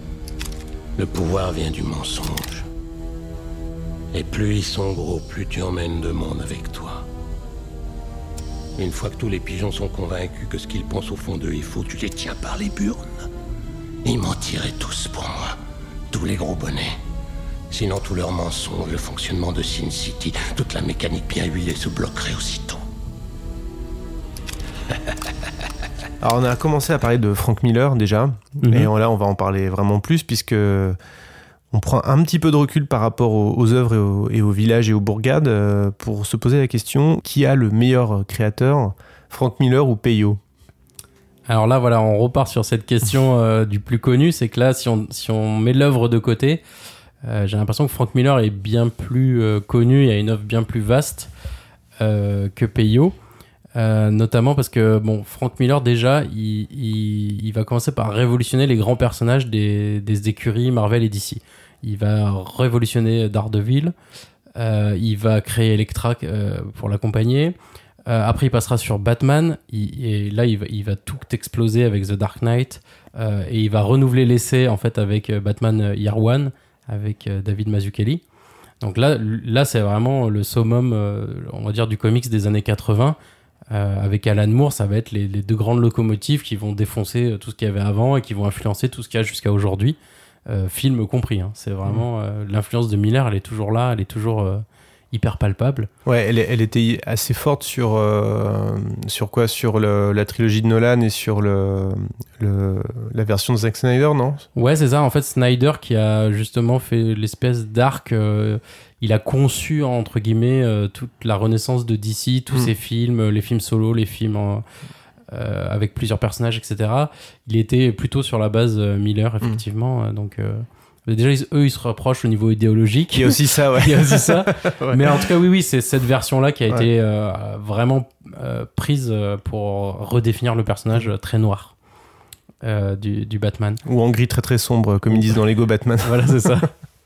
Le pouvoir vient du mensonge. Et plus ils sont gros, plus tu emmènes de monde avec toi. Une fois que tous les pigeons sont convaincus que ce qu'ils pensent au fond d'eux est faux, tu les tiens par les burnes. Ils mentiraient tous pour moi, tous les gros bonnets. Sinon, tous leurs mensonges, le fonctionnement de Sin City, toute la mécanique bien huilée se bloquerait aussitôt. Alors, on a commencé à parler de Frank Miller déjà, mm-hmm. et là, on va en parler vraiment plus, puisque on prend un petit peu de recul par rapport aux, aux œuvres et aux, et aux villages et aux bourgades euh, pour se poser la question, qui a le meilleur créateur, Frank Miller ou Peyo ? Alors là, voilà, on repart sur cette question euh, du plus connu, c'est que là, si on, si on met l'œuvre de côté, euh, j'ai l'impression que Frank Miller est bien plus euh, connu, il y a une œuvre bien plus vaste euh, que Peyo, euh, notamment parce que, bon, Frank Miller, déjà, il, il, il va commencer par révolutionner les grands personnages des, des écuries Marvel et D C. Il va révolutionner Daredevil, euh, il va créer Elektra euh, pour l'accompagner. Euh, après, il passera sur Batman, il, et là, il va, il va tout exploser avec The Dark Knight, euh, et il va renouveler l'essai en fait avec Batman Year One, avec euh, David Mazzucchelli. Donc là, là, c'est vraiment le summum, euh, on va dire, du comics des années quatre-vingts. Euh, avec Alan Moore, ça va être les, les deux grandes locomotives qui vont défoncer tout ce qu'il y avait avant et qui vont influencer tout ce qu'il y a jusqu'à aujourd'hui. Euh, film compris, hein. C'est vraiment euh, l'influence de Miller, elle est toujours là, elle est toujours euh, hyper palpable. Ouais, elle, elle était assez forte sur euh, sur quoi, sur le, la trilogie de Nolan et sur le, le la version de Zack Snyder, non ? Ouais, c'est ça. En fait, Snyder qui a justement fait l'espèce d'arc, euh, il a conçu entre guillemets euh, toute la renaissance de D C, tous mmh. ses films, les films solo, les films en, euh, avec plusieurs personnages, et cetera. Il était plutôt sur la base euh, Miller, effectivement. Mmh. Donc euh, déjà, ils, eux, ils se rapprochent au niveau idéologique. Il y a aussi ça, ouais. Il y a aussi ça. Ouais. Mais en tout cas, oui, oui, c'est cette version-là qui a ouais. été euh, vraiment euh, prise pour redéfinir le personnage très noir euh, du, du Batman. Ou en gris très très sombre, comme ils disent dans Lego Batman. Voilà, c'est ça.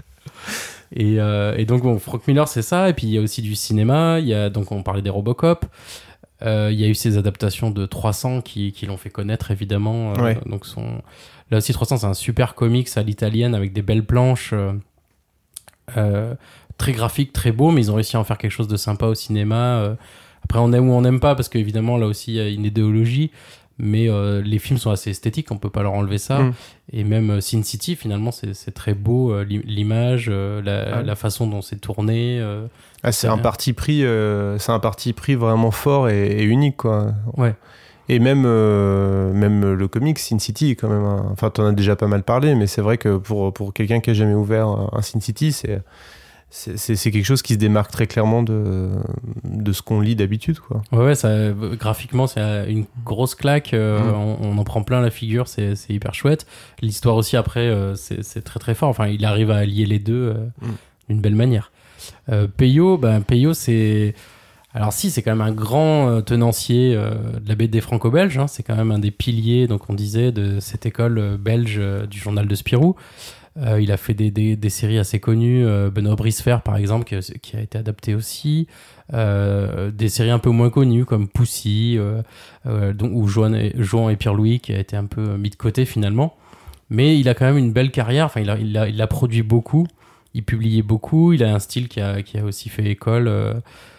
Et, euh, et donc, bon, Frank Miller, c'est ça. Et puis, il y a aussi du cinéma. Il y a, donc, on parlait des Robocop. Euh, il y a eu ces adaptations de trois cents qui, qui l'ont fait connaître, évidemment. Euh, ouais. Donc, son... Là aussi, trois cents, c'est un super comics à l'italienne avec des belles planches. Euh, euh, très graphique, très beau, mais ils ont réussi à en faire quelque chose de sympa au cinéma. Euh, après, on aime ou on n'aime pas, parce qu'évidemment, là aussi, il y a une idéologie. Mais euh, les films sont assez esthétiques, on peut pas leur enlever ça. Mm. Et même euh, Sin City, finalement, c'est, c'est très beau, euh, l'image, euh, la, ah. la façon dont c'est tourné. Euh, ah, c'est, c'est un parti pris, euh, c'est un parti pris vraiment fort et, et unique, quoi. Ouais. Et même, euh, même le comic Sin City, quand même. Un... Enfin, t'en as déjà pas mal parlé, mais c'est vrai que pour, pour quelqu'un qui a jamais ouvert un Sin City, c'est. C'est, c'est, c'est quelque chose qui se démarque très clairement de, de ce qu'on lit d'habitude, quoi. Ouais, ouais, ça, graphiquement, c'est une grosse claque. Euh, mmh. on, on en prend plein la figure, c'est, c'est hyper chouette. L'histoire aussi, après, euh, c'est, c'est très très fort. Enfin, il arrive à allier les deux euh, mmh. d'une belle manière. Euh, Peyo, ben, Peyo, c'est... Alors si, c'est quand même un grand euh, tenancier euh, de la B D franco-belge. Hein. C'est quand même un des piliers, donc on disait, de cette école euh, belge euh, du journal de Spirou. Euh, il a fait des, des, des séries assez connues, euh, Benoît Brisefer par exemple, qui, qui a été adapté aussi, euh, des séries un peu moins connues comme Poussy, euh, euh, dont, ou Joan et, Joan et Pierre-Louis, qui a été un peu mis de côté finalement. Mais il a quand même une belle carrière, enfin, il, a, il, a, il a produit beaucoup, il publiait beaucoup, il a un style qui a, qui a aussi fait école. Euh,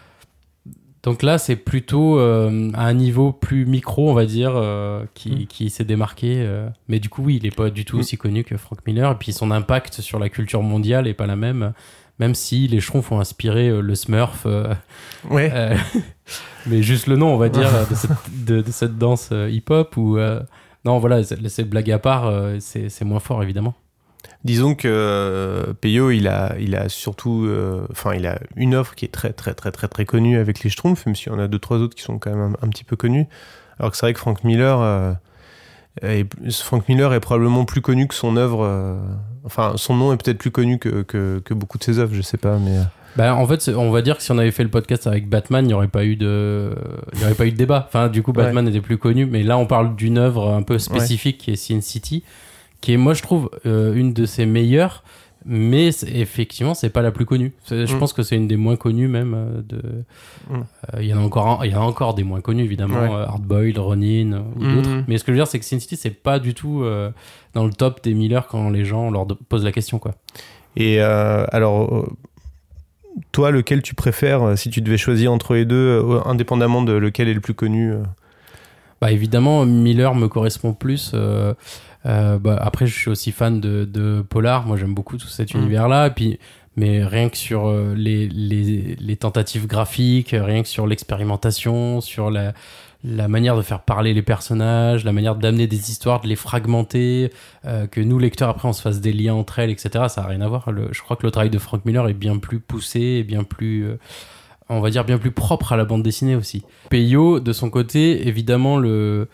Donc là, c'est plutôt euh, à un niveau plus micro, on va dire, euh, qui, mmh. qui s'est démarqué. Euh. Mais du coup, oui, il n'est pas du tout mmh. aussi connu que Frank Miller. Et puis son impact sur la culture mondiale n'est pas la même, même si les Schtroumpfs ont inspiré euh, le Smurf. Euh, ouais. Euh, mais juste le nom, on va dire, de cette, de, de cette danse euh, hip-hop. Ou, euh, non, voilà, c'est, c'est blague à part, euh, c'est, c'est moins fort, évidemment. Disons que euh, Peyo, il a, il a surtout, enfin, euh, il a une offre qui est très, très, très, très, très connue avec les Schtroumpfs, même s'il y en a deux, trois autres qui sont quand même un, un petit peu connus. Alors que c'est vrai que Frank Miller, euh, est, Frank Miller est probablement plus connu que son œuvre. Euh, enfin, son nom est peut-être plus connu que, que, que beaucoup de ses œuvres, je sais pas, mais. Bah, en fait, on va dire que si on avait fait le podcast avec Batman, il n'y aurait pas eu de, il n'y aurait pas eu de débat. Enfin, du coup, Batman ouais. était plus connu, mais là, on parle d'une œuvre un peu spécifique ouais. qui est Sin City, qui est, moi, je trouve, euh, une de ses meilleures, mais c'est, effectivement, c'est pas la plus connue. C'est, je mm. pense que c'est une des moins connues, même. Euh, de, il mm. euh, y en a encore, il y en a encore des moins connues, évidemment, ouais. euh, Hard-Boiled, Ronin, euh, ou mm. d'autres. Mais ce que je veux dire, c'est que Sin City, c'est pas du tout euh, dans le top des Miller quand les gens leur de- posent la question, quoi. Et euh, alors, toi, lequel tu préfères euh, si tu devais choisir entre les deux, euh, indépendamment de lequel est le plus connu euh. Bah évidemment, Miller me correspond plus. Euh, euh, bah, après, je suis aussi fan de, de Polar. Moi, j'aime beaucoup tout cet mmh. univers-là. Et puis, mais rien que sur euh, les, les, les tentatives graphiques, rien que sur l'expérimentation, sur la, la manière de faire parler les personnages, la manière d'amener des histoires, de les fragmenter, euh, que nous, lecteurs, après, on se fasse des liens entre elles, et cetera. Ça n'a rien à voir. Le, je crois que le travail de Frank Miller est bien plus poussé et bien plus... Euh, on va dire bien plus propre à la bande dessinée aussi. Peyo, de son côté, évidemment, le,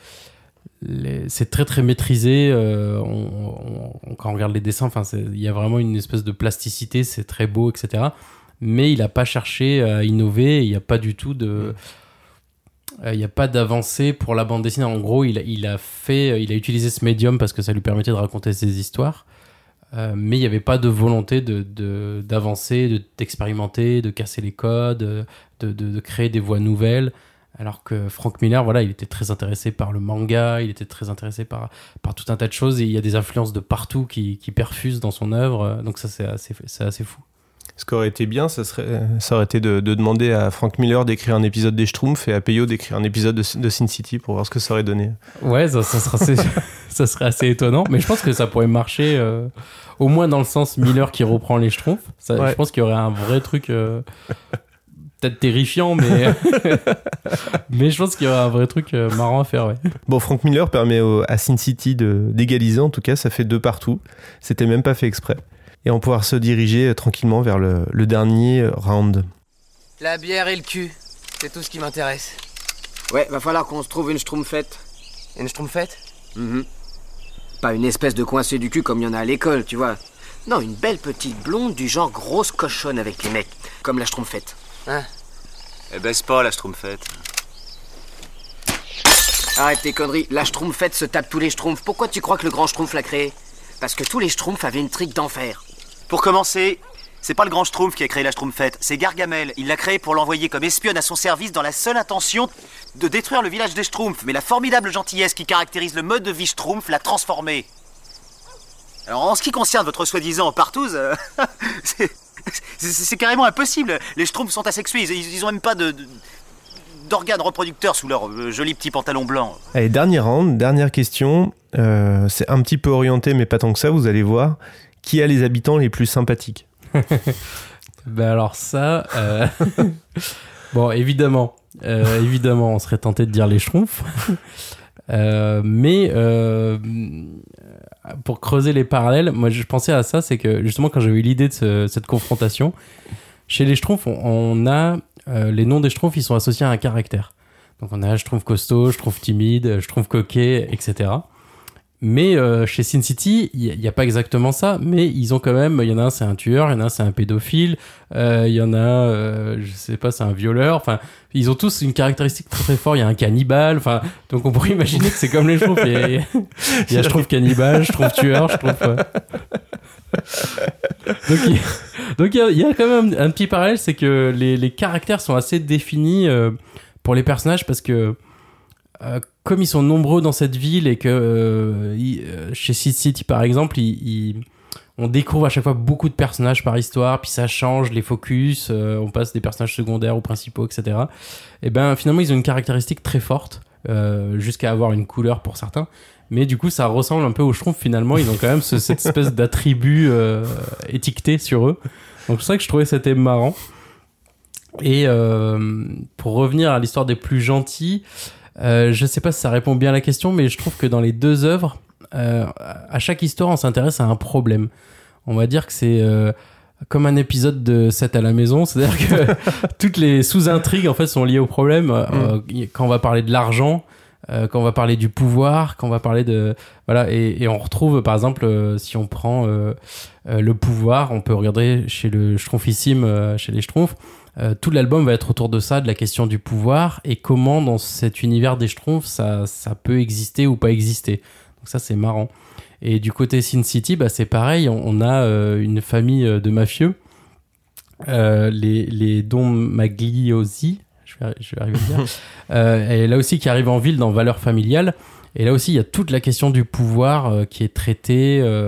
les, c'est très très maîtrisé. Euh, on, on, quand on regarde les dessins, enfin, il y a vraiment une espèce de plasticité, c'est très beau, et cetera. Mais il n'a pas cherché à innover. Il n'y a pas du tout de, il n'y a pas d'avancée pour la bande dessinée. En gros, il a, il a fait, il a utilisé ce médium parce que ça lui permettait de raconter ses histoires. Euh, mais il n'y avait pas de volonté de, de, d'avancer, de, d'expérimenter, de casser les codes, de, de, de créer des voies nouvelles. Alors que Frank Miller, voilà, il était très intéressé par le manga, il était très intéressé par, par tout un tas de choses, et il y a des influences de partout qui, qui perfusent dans son œuvre. Donc ça, c'est assez, c'est assez fou. Ce qui aurait été bien, ça, serait, ça aurait été de, de demander à Frank Miller d'écrire un épisode des Schtroumpfs et à Peyo d'écrire un épisode de, de Sin City pour voir ce que ça aurait donné. Ouais, ça, ça, serait, assez, ça serait assez étonnant, mais je pense que ça pourrait marcher, euh, au moins dans le sens Miller qui reprend les Schtroumpfs. Ça, ouais. Je pense qu'il y aurait un vrai truc, euh, peut-être terrifiant, mais, mais je pense qu'il y aurait un vrai truc euh, marrant à faire. Ouais. Bon, Frank Miller permet au, à Sin City de, d'égaliser, en tout cas, ça fait deux partout. C'était même pas fait exprès. Et on va pouvoir se diriger tranquillement vers le, le dernier round. La bière et le cul, c'est tout ce qui m'intéresse. Ouais, va falloir qu'on se trouve une schtroumpfette. Une schtroumpfette ? Mm-hmm. Pas une espèce de coincé du cul comme il y en a à l'école, tu vois. Non, une belle petite blonde du genre grosse cochonne avec les mecs, comme la schtroumpfette. Hein ? Eh baisse pas la schtroumpfette. Arrête tes conneries, la schtroumpfette se tape tous les schtroumpfs. Pourquoi tu crois que le grand schtroumpf l'a créé ? Parce que tous les schtroumpfs avaient une trique d'enfer. Pour commencer, c'est pas le grand schtroumpf qui a créé la schtroumpfette, c'est Gargamel. Il l'a créé pour l'envoyer comme espionne à son service dans la seule intention de détruire le village des schtroumpfs. Mais la formidable gentillesse qui caractérise le mode de vie schtroumpf l'a transformé. Alors en ce qui concerne votre soi-disant partouze, euh, c'est, c'est, c'est carrément impossible. Les schtroumpfs sont asexués, ils, ils ont même pas de... de d'organes reproducteurs sous leur euh, joli petit pantalon blanc. Allez, dernier round, dernière question. Euh, c'est un petit peu orienté, mais pas tant que ça, vous allez voir. Qui a les habitants les plus sympathiques ? Ben alors ça... Euh... bon, évidemment, euh, évidemment, on serait tenté de dire les Schtroumpfs. euh, mais euh, pour creuser les parallèles, moi je pensais à ça, c'est que justement quand j'avais eu l'idée de ce, cette confrontation, chez les Schtroumpfs, on, on a... Euh, les noms des Schtroumpfs, ils sont associés à un caractère. Donc on a Schtroumpf costaud, Schtroumpf timide, Schtroumpf coquet, et cetera. Mais euh, chez Sin City, il n'y a, a pas exactement ça, mais ils ont quand même, il y en a un c'est un tueur, il y en a un c'est un pédophile, euh, il y en a, euh, je sais pas, c'est un violeur, enfin, ils ont tous une caractéristique très très forte, il y a un cannibale, enfin, donc on pourrait imaginer que c'est comme les Schtroumpfs, il y a, il y a Schtroumpf cannibale, Schtroumpf tueur, Schtroumpf... Euh... donc il donc il y, y a quand même un, un petit parallèle, c'est que les, les caractères sont assez définis euh, pour les personnages parce que euh, comme ils sont nombreux dans cette ville et que euh, y, euh, chez Sin City par exemple, y, y, on découvre à chaque fois beaucoup de personnages par histoire, puis ça change les focus, euh, on passe des personnages secondaires aux principaux, et cetera. Et ben finalement ils ont une caractéristique très forte, euh, jusqu'à avoir une couleur pour certains. Mais du coup, ça ressemble un peu aux Schtroumpfs finalement. Ils ont quand même ce, cette espèce d'attribut euh, étiqueté sur eux. Donc c'est ça que je trouvais c'était marrant. Et euh, pour revenir à l'histoire des plus gentils, euh, je sais pas si ça répond bien à la question, mais je trouve que dans les deux œuvres, euh, à chaque histoire, on s'intéresse à un problème. On va dire que c'est euh, comme un épisode de sept à la maison, c'est-à-dire que toutes les sous-intrigues en fait sont liées au problème. Mm. Euh, quand on va parler de l'argent, Euh, quand on va parler du pouvoir, quand on va parler de... Voilà, et, et on retrouve, par exemple, euh, si on prend euh, euh, le pouvoir, on peut regarder chez le Schtroumpfissime, euh, chez les Schtroumpfs, euh, tout l'album va être autour de ça, de la question du pouvoir, et comment, dans cet univers des Schtroumpfs, ça, ça peut exister ou pas exister. Donc ça, c'est marrant. Et du côté Sin City, bah, c'est pareil, on, on a euh, une famille de mafieux, euh, les, les Don Magliosi, je vais, je vais arriver à le dire. Euh, et là aussi, qui arrive en ville dans Valeurs familiales. Et là aussi, il y a toute la question du pouvoir euh, qui est traitée. Euh,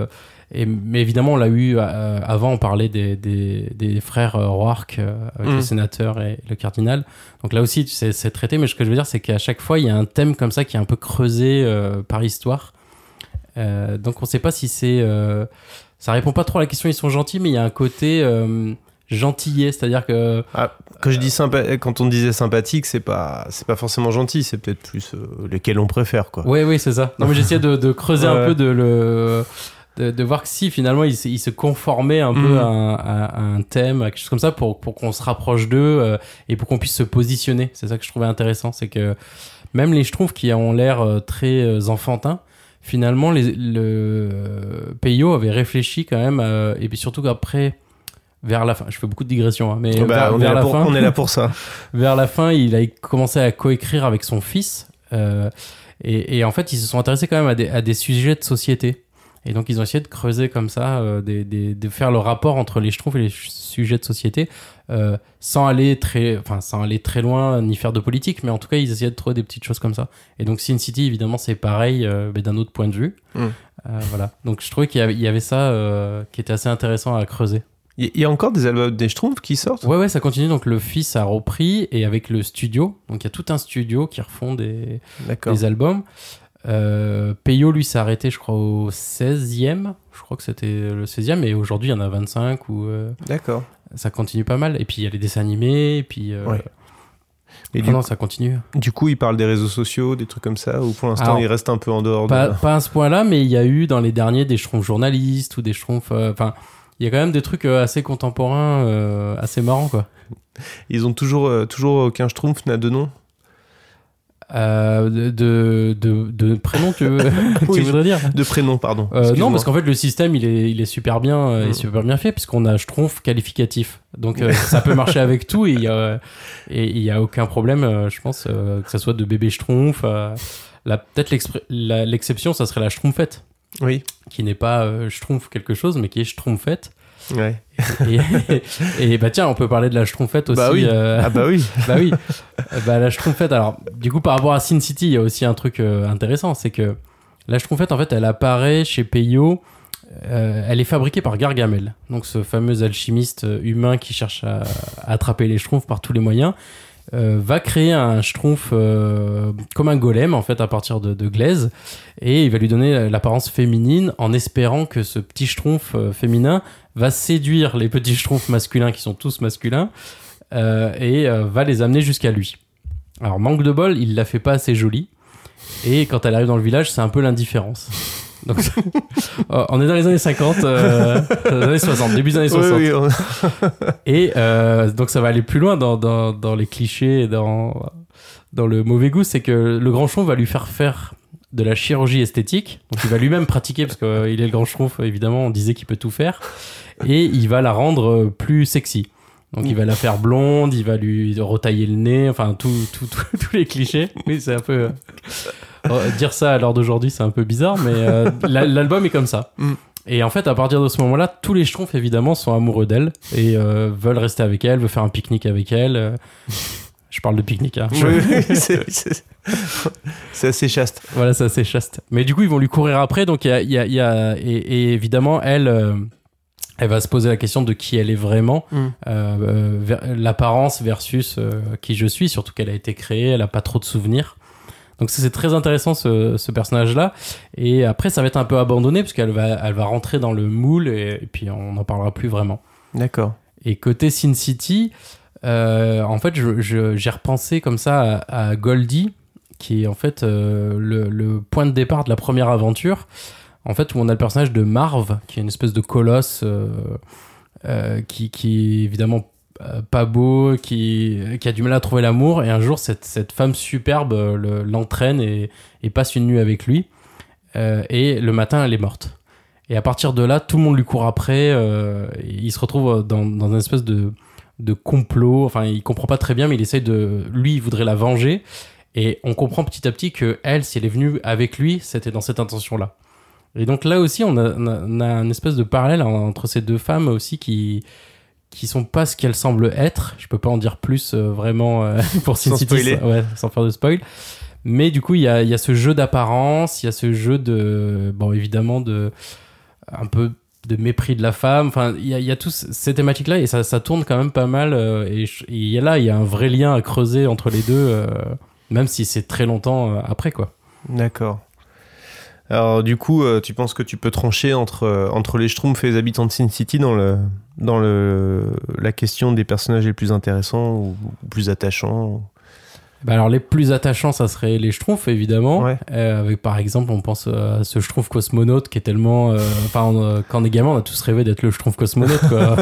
Et, mais évidemment, on l'a eu euh, avant, on parlait des, des, des frères euh, Roark euh, avec mmh. le sénateur et le cardinal. Donc là aussi, c'est, c'est traité, mais ce que je veux dire, c'est qu'à chaque fois, il y a un thème comme ça qui est un peu creusé euh, par histoire. Euh, donc on sait pas si c'est... Euh, ça répond pas trop à la question, ils sont gentils, mais il y a un côté... Euh, gentillet, c'est-à-dire que ah, quand je dis sympa, quand on disait sympathique, c'est pas c'est pas forcément gentil, c'est peut-être plus euh, lesquels on préfère, quoi. Oui oui c'est ça. Non mais j'essayais de, de creuser ouais. un peu de le de, de voir que si finalement il, il se conformait un mmh. peu à un, à, à un thème, à quelque chose comme ça pour pour qu'on se rapproche d'eux euh, et pour qu'on puisse se positionner. C'est ça que je trouvais intéressant, c'est que même les Schtroumpfs qui ont l'air euh, très euh, enfantins, finalement les, le euh, Peyo avait réfléchi quand même euh, et puis surtout qu'après vers la fin, je fais beaucoup de digressions, hein, mais bah, vers, on, vers est la pour, fin, on est là pour ça. Vers la fin, il a commencé à coécrire avec son fils, euh, et, et en fait, ils se sont intéressés quand même à des, à des sujets de société. Et donc, ils ont essayé de creuser comme ça, euh, des, des, de faire le rapport entre les Schtroumpfs et les sujets de société, euh, sans aller très, enfin, sans aller très loin ni faire de politique, mais en tout cas, ils essayaient de trouver des petites choses comme ça. Et donc, Sin City, évidemment, c'est pareil, euh, mais d'un autre point de vue. Mm. Euh, voilà. Donc, je trouvais qu'il y avait, il y avait ça euh, qui était assez intéressant à creuser. Il y a encore des albums des Schtroumpfs qui sortent ? Ouais, ouais, ça continue. Donc, le fils a repris et avec le studio. Donc, il y a tout un studio qui refont des, des albums. Euh, Peyo, lui, s'est arrêté, je crois, au seizième. Je crois que c'était le seizième. Et aujourd'hui, il y en a vingt-cinq. Ou, euh, D'accord. Ça continue pas mal. Et puis, il y a les dessins animés. Et puis. Euh, ouais. Et non, non, ça continue. Du coup, il parle des réseaux sociaux, des trucs comme ça, ou pour l'instant, alors, il reste un peu en dehors pas, de... Pas à ce point-là, mais il y a eu dans les derniers des Schtroumpfs journalistes ou des Schtroumpfs... Enfin, euh, il y a quand même des trucs euh, assez contemporains, euh, assez marrants, quoi. Ils ont toujours, euh, toujours aucun Schtroumpf n'a de nom euh, de, de, de, de prénom, tu, veux, oui, tu voudrais dire De prénom, pardon. Euh, non, parce qu'en fait, le système, il est, il est super bien, euh, mmh. est super bien fait, puisqu'on a Schtroumpf qualificatif. Donc, euh, ça peut marcher avec tout, et il n'y a, et a aucun problème, euh, je pense, euh, que ça soit de bébé Schtroumpf. Euh, la, peut-être la, l'exception, ça serait la Schtroumpfette. Oui. Qui n'est pas euh, Schtroumpf quelque chose, mais qui est Schtroumpfette. Ouais. Et, et, et bah tiens, on peut parler de la Schtroumpfette aussi. Bah oui. Euh... Ah bah oui. bah oui. Bah la Schtroumpfette. Alors, du coup, par rapport à Sin City, il y a aussi un truc euh, intéressant, c'est que la Schtroumpfette, en fait, elle apparaît chez Peyo. Euh, elle est fabriquée par Gargamel, donc ce fameux alchimiste humain qui cherche à, à attraper les Schtroumpfs par tous les moyens. Euh, va créer un Schtroumpf euh, comme un golem en fait à partir de, de glaise, et il va lui donner l'apparence féminine en espérant que ce petit Schtroumpf euh, féminin va séduire les petits Schtroumpfs masculins qui sont tous masculins euh, et euh, va les amener jusqu'à lui. Alors manque de bol, il la fait pas assez jolie, et quand elle arrive dans le village, c'est un peu l'indifférence. Donc, on est dans les années cinquante, euh, les années soixante, début des années soixante. Oui, oui, on... Et euh, donc ça va aller plus loin dans, dans, dans les clichés et dans, dans le mauvais goût, c'est que le grand Schtroumpf va lui faire faire de la chirurgie esthétique. Donc il va lui-même pratiquer, parce qu'il est le grand Schtroumpf, évidemment, on disait qu'il peut tout faire. Et il va la rendre plus sexy. Donc il va la faire blonde, il va lui retailler le nez, enfin tout, tout, tout, tous les clichés. Oui, c'est un peu... Euh, dire ça à l'heure d'aujourd'hui, c'est un peu bizarre, mais euh, l'album est comme ça. Mm. Et en fait, à partir de ce moment-là, tous les Schtroumpfs, évidemment, sont amoureux d'elle et euh, veulent rester avec elle, veulent faire un pique-nique avec elle. Euh, je parle de pique-nique, hein. Oui, oui, c'est, c'est, c'est assez chaste. Voilà, c'est assez chaste. Mais du coup, ils vont lui courir après, donc il y a... Y a, y a et, et évidemment, elle... Euh, elle va se poser la question de qui elle est vraiment, mm. euh, euh, ver- l'apparence versus euh, qui je suis, surtout qu'elle a été créée, elle a pas trop de souvenirs. Donc c'est très intéressant ce, ce personnage-là. Et après, ça va être un peu abandonné parce qu'elle va, elle va rentrer dans le moule et, et puis on n'en parlera plus vraiment. D'accord. Et côté Sin City, euh, en fait, je, je, j'ai repensé comme ça à, à Goldie, qui est en fait euh, le, le point de départ de la première aventure. En fait, où on a le personnage de Marv, qui est une espèce de colosse euh, euh, qui, qui est évidemment euh, pas beau, qui, qui a du mal à trouver l'amour. Et un jour, cette, cette femme superbe euh, le, l'entraîne et, et passe une nuit avec lui. Euh, et le matin, elle est morte. Et à partir de là, tout le monde lui court après. Euh, il se retrouve dans, dans une espèce de, de complot. Enfin, il comprend pas très bien, mais il essaye de... Lui, il voudrait la venger. Et on comprend petit à petit que elle, si elle est venue avec lui, c'était dans cette intention-là. Et donc là aussi, on a, on a un espèce de parallèle entre ces deux femmes aussi qui qui sont pas ce qu'elles semblent être. Je peux pas en dire plus euh, vraiment euh, pour Sin City, sans, ouais, sans faire de spoil. Mais du coup, il y a il y a ce jeu d'apparence, il y a ce jeu de bon évidemment de un peu de mépris de la femme. Enfin, il y a, il y a tous ces thématiques-là et ça, ça tourne quand même pas mal. Euh, et il y a là, il y a un vrai lien à creuser entre les deux, euh, même si c'est très longtemps euh, après, quoi. D'accord. Alors du coup, euh, tu penses que tu peux trancher entre, euh, entre les Schtroumpfs et les habitants de Sin City dans, le, dans le, la question des personnages les plus intéressants ou, ou plus attachants? Bah alors les plus attachants, ça serait les Schtroumpfs, évidemment. Ouais. Euh, avec par exemple, on pense à ce Schtroumpf cosmonaute qui est tellement... Enfin, euh, quand on est gamin, on a tous rêvé d'être le Schtroumpf cosmonaute, quoi.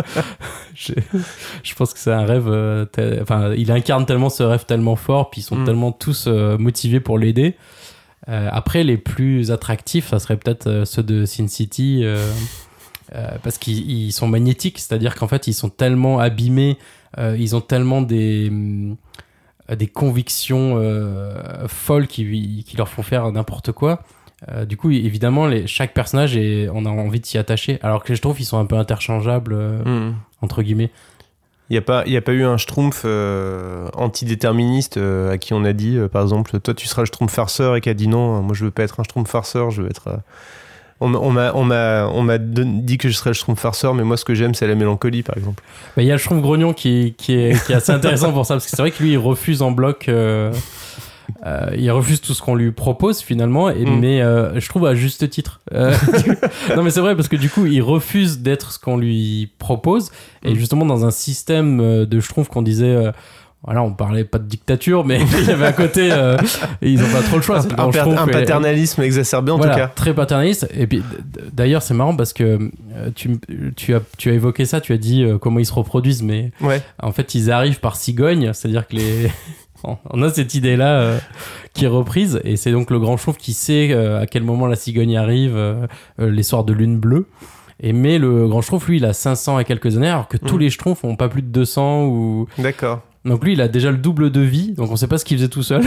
je, je pense que c'est un rêve... Enfin, euh, il incarne tellement ce rêve tellement fort, puis ils sont mm. tellement tous euh, motivés pour l'aider. Euh, après, les plus attractifs, ça serait peut-être euh, ceux de Sin City, euh, euh, parce qu'ils ils sont magnétiques, c'est-à-dire qu'en fait, ils sont tellement abîmés, euh, ils ont tellement des, euh, des convictions euh, folles qui, qui leur font faire n'importe quoi. Euh, du coup, évidemment, les, chaque personnage, est, on a envie de s'y attacher, alors que je trouve qu'ils sont un peu interchangeables, euh, mmh. entre guillemets. Il n'y a pas, il y a pas eu un Schtroumpf euh, antidéterministe euh, à qui on a dit, euh, par exemple, toi tu seras le Schtroumpf farceur, et qui a dit non, moi je veux pas être un Schtroumpf farceur, je veux être... Euh... On, on, m'a, on, m'a, on m'a dit que je serais le Schtroumpf farceur, mais moi ce que j'aime c'est la mélancolie, par exemple. Bah, il y a le Schtroumpf grognon qui, qui, est, qui est assez intéressant pour ça, parce que c'est vrai que lui il refuse en bloc... Euh... Euh, il refuse tout ce qu'on lui propose finalement, et, mm. mais euh, je trouve à juste titre. Euh, non mais c'est vrai, parce que du coup il refuse d'être ce qu'on lui propose, et mm. justement dans un système de Schtroumpf qu'on disait, euh, voilà, on parlait pas de dictature, mais il y avait à côté, euh, ils ont pas trop le choix. Un, un, per- un paternalisme et, exacerbé en voilà, tout cas. Très paternaliste. Et puis d'ailleurs c'est marrant parce que tu, tu, as, tu as évoqué ça, tu as dit euh, comment ils se reproduisent, mais ouais. en fait ils arrivent par cigogne, c'est-à-dire que les... On a cette idée-là euh, qui est reprise, et c'est donc le grand Schtroumpf qui sait euh, à quel moment la cigogne arrive, euh, euh, les soirs de lune bleue. Et mais le grand Schtroumpf, lui, il a cinq cents et quelques années, alors que mmh. tous les Schtroumpfs ont pas plus de deux cents ou... D'accord. Donc lui, il a déjà le double de vie, donc on sait pas ce qu'il faisait tout seul.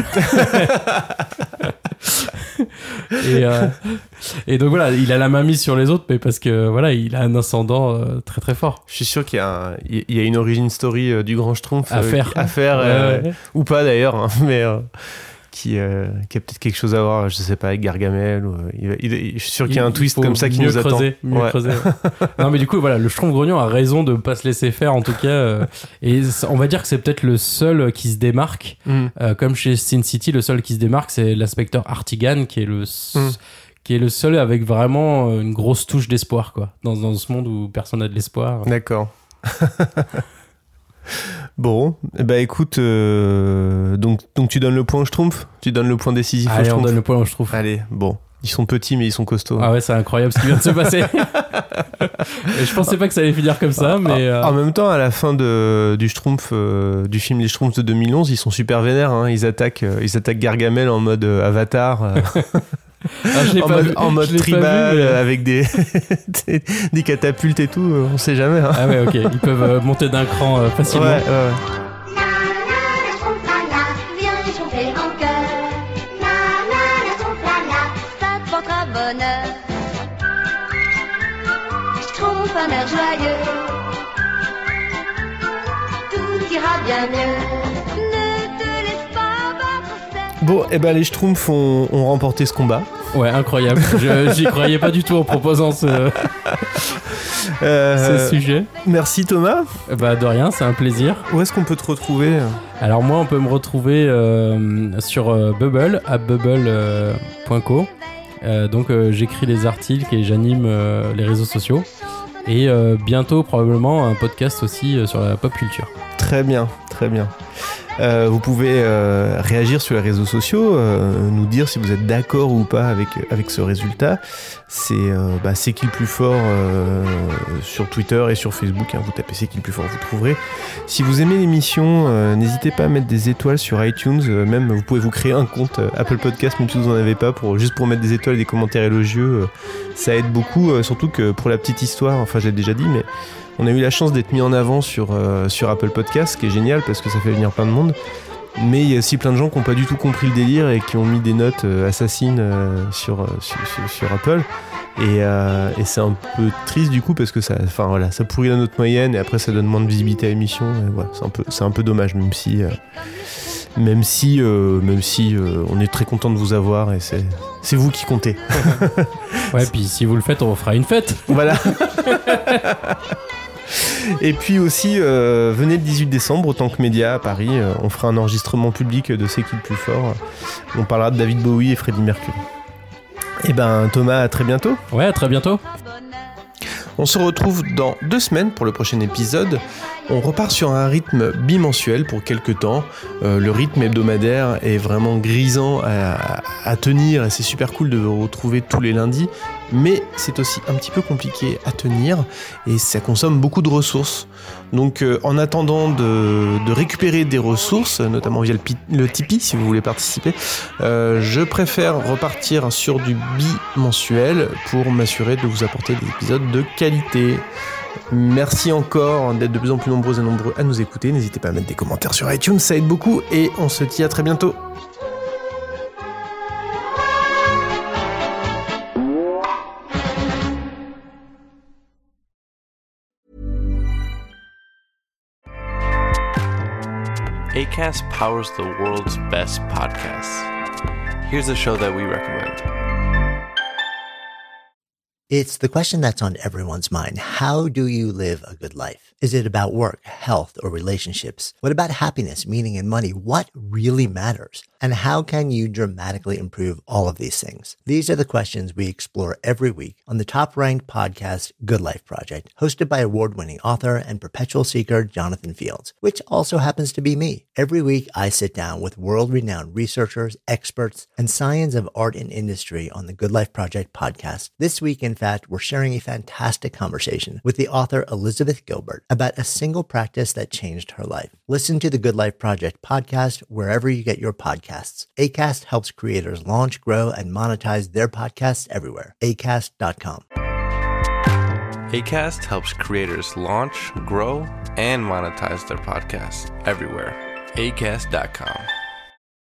et, euh, et donc voilà, il a la main mise sur les autres, mais parce que voilà, il a un ascendant euh, très très fort. Je suis sûr qu'il y a, un, il y a une origin story euh, du grand Schtroumpf à euh, faire, à faire ouais, euh, ouais. ou pas d'ailleurs, hein, mais euh, qui, euh, qui a peut-être quelque chose à voir, je sais pas, avec Gargamel. Ou, euh, il, il, je suis sûr qu'il y a un twist comme ça qui nous creuser, attend. Mieux ouais. creuser. Non mais du coup voilà, le Schtroumpf grognon a raison de pas se laisser faire en tout cas, euh, et on va dire que c'est peut-être le seul qui se démarque, mm. euh, comme chez Sin City, le seul qui se démarque c'est l'inspecteur Artigan qui est le mm. qui est le seul avec vraiment une grosse touche d'espoir, quoi, dans, dans ce monde où personne n'a de l'espoir. D'accord. Bon, bah écoute, euh, donc, donc tu donnes le point au Schtroumpf, tu donnes le point décisif Allez, au Schtroumpf. on donne le point au Schtroumpf. Allez, bon. Ils sont petits, mais ils sont costauds. Ah ouais, c'est incroyable ce qui vient de se passer. Et je pensais pas que ça allait finir comme ça, mais... Euh... En même temps, à la fin de, du Schtroumpf, euh, du film Les Schtroumpfs de deux mille onze, ils sont super vénères. Hein. Ils, attaquent, euh, ils attaquent Gargamel en mode euh, Avatar. Euh... Ah, je l'ai en, pas mode, vu. en mode Je l'ai tribal, pas vu, mais... avec des, des, des catapultes et tout, on sait jamais. Hein. Ah ouais, ok, ils peuvent euh, monter d'un cran euh, facilement. Ouais, ouais, ouais. Schtroumpf, un air joyeux, tout ira bien mieux. Ne te laisse pas battre. Bon, et eh ben les Schtroumpfs ont, ont remporté ce combat. Ouais, incroyable. Je, j'y croyais pas du tout en proposant ce, euh, ce sujet. Merci Thomas. Bah de rien, c'est un plaisir. Où est-ce qu'on peut te retrouver ? Alors moi, on peut me retrouver euh, sur euh, Bubble, à bubble point co. Euh, donc euh, j'écris des articles et j'anime euh, les réseaux sociaux. Et euh, bientôt, probablement, un podcast aussi euh, sur la pop culture. Très bien, très bien. Euh, vous pouvez euh, réagir sur les réseaux sociaux, euh, nous dire si vous êtes d'accord ou pas avec, avec ce résultat. C'est, euh, bah, c'est qui le plus fort euh, sur Twitter et sur Facebook. Hein, vous tapez c'est qui le plus fort, vous trouverez. Si vous aimez l'émission, euh, n'hésitez pas à mettre des étoiles sur iTunes. Euh, même, vous pouvez vous créer un compte euh, Apple Podcast, même si vous n'en avez pas, pour, juste pour mettre des étoiles et des commentaires élogieux. Euh, ça aide beaucoup, euh, surtout que pour la petite histoire, enfin je l'ai déjà dit, mais on a eu la chance d'être mis en avant sur, euh, sur Apple Podcast, ce qui est génial parce que ça fait venir plein de monde. Mais il y a aussi plein de gens qui n'ont pas du tout compris le délire et qui ont mis des notes euh, assassines euh, sur, euh, sur, sur, sur Apple. Et, euh, et c'est un peu triste du coup parce que ça, enfin, voilà, ça pourrit la note moyenne et après ça donne moins de visibilité à l'émission. Et voilà, c'est, un peu, c'est un peu dommage, même si, euh, même si, euh, même si euh, on est très content de vous avoir et c'est, c'est vous qui comptez. Ouais, puis si vous le faites, on fera une fête. Voilà. Et puis aussi, euh, venez le dix-huit décembre, autant que média à Paris, euh, on fera un enregistrement public de C'est qui le plus fort. On parlera de David Bowie et Freddie Mercury. Et ben Thomas, à très bientôt. Ouais, à très bientôt. On se retrouve dans deux semaines pour le prochain épisode. On repart sur un rythme bimensuel pour quelques temps. Euh, le rythme hebdomadaire est vraiment grisant à, à tenir et c'est super cool de vous retrouver tous les lundis. Mais c'est aussi un petit peu compliqué à tenir et ça consomme beaucoup de ressources. Donc euh, en attendant de, de récupérer des ressources, notamment via le, le Tipeee si vous voulez participer, euh, je préfère repartir sur du bimensuel pour m'assurer de vous apporter des épisodes de qualité. Merci encore d'être de plus en plus nombreux et nombreux à nous écouter. N'hésitez pas à mettre des commentaires sur iTunes, ça aide beaucoup et on se dit à très bientôt. Acast powers the world's best podcasts. Here's a show that we recommend. It's the question that's on everyone's mind. How do you live a good life? Is it about work, health, or relationships? What about happiness, meaning, and money? What really matters? And how can you dramatically improve all of these things? These are the questions we explore every week on the top-ranked podcast, Good Life Project, hosted by award-winning author and perpetual seeker Jonathan Fields, which also happens to be me. Every week, I sit down with world-renowned researchers, experts, and science of art and industry on the Good Life Project podcast. This week, in fact, we're sharing a fantastic conversation with the author Elizabeth Gilbert about a single practice that changed her life. Listen to the Good Life Project podcast wherever you get your podcasts. Acast helps creators launch, grow, and monetize their podcasts everywhere. acast dot com. Acast helps creators launch, grow, and monetize their podcasts everywhere. acast dot com.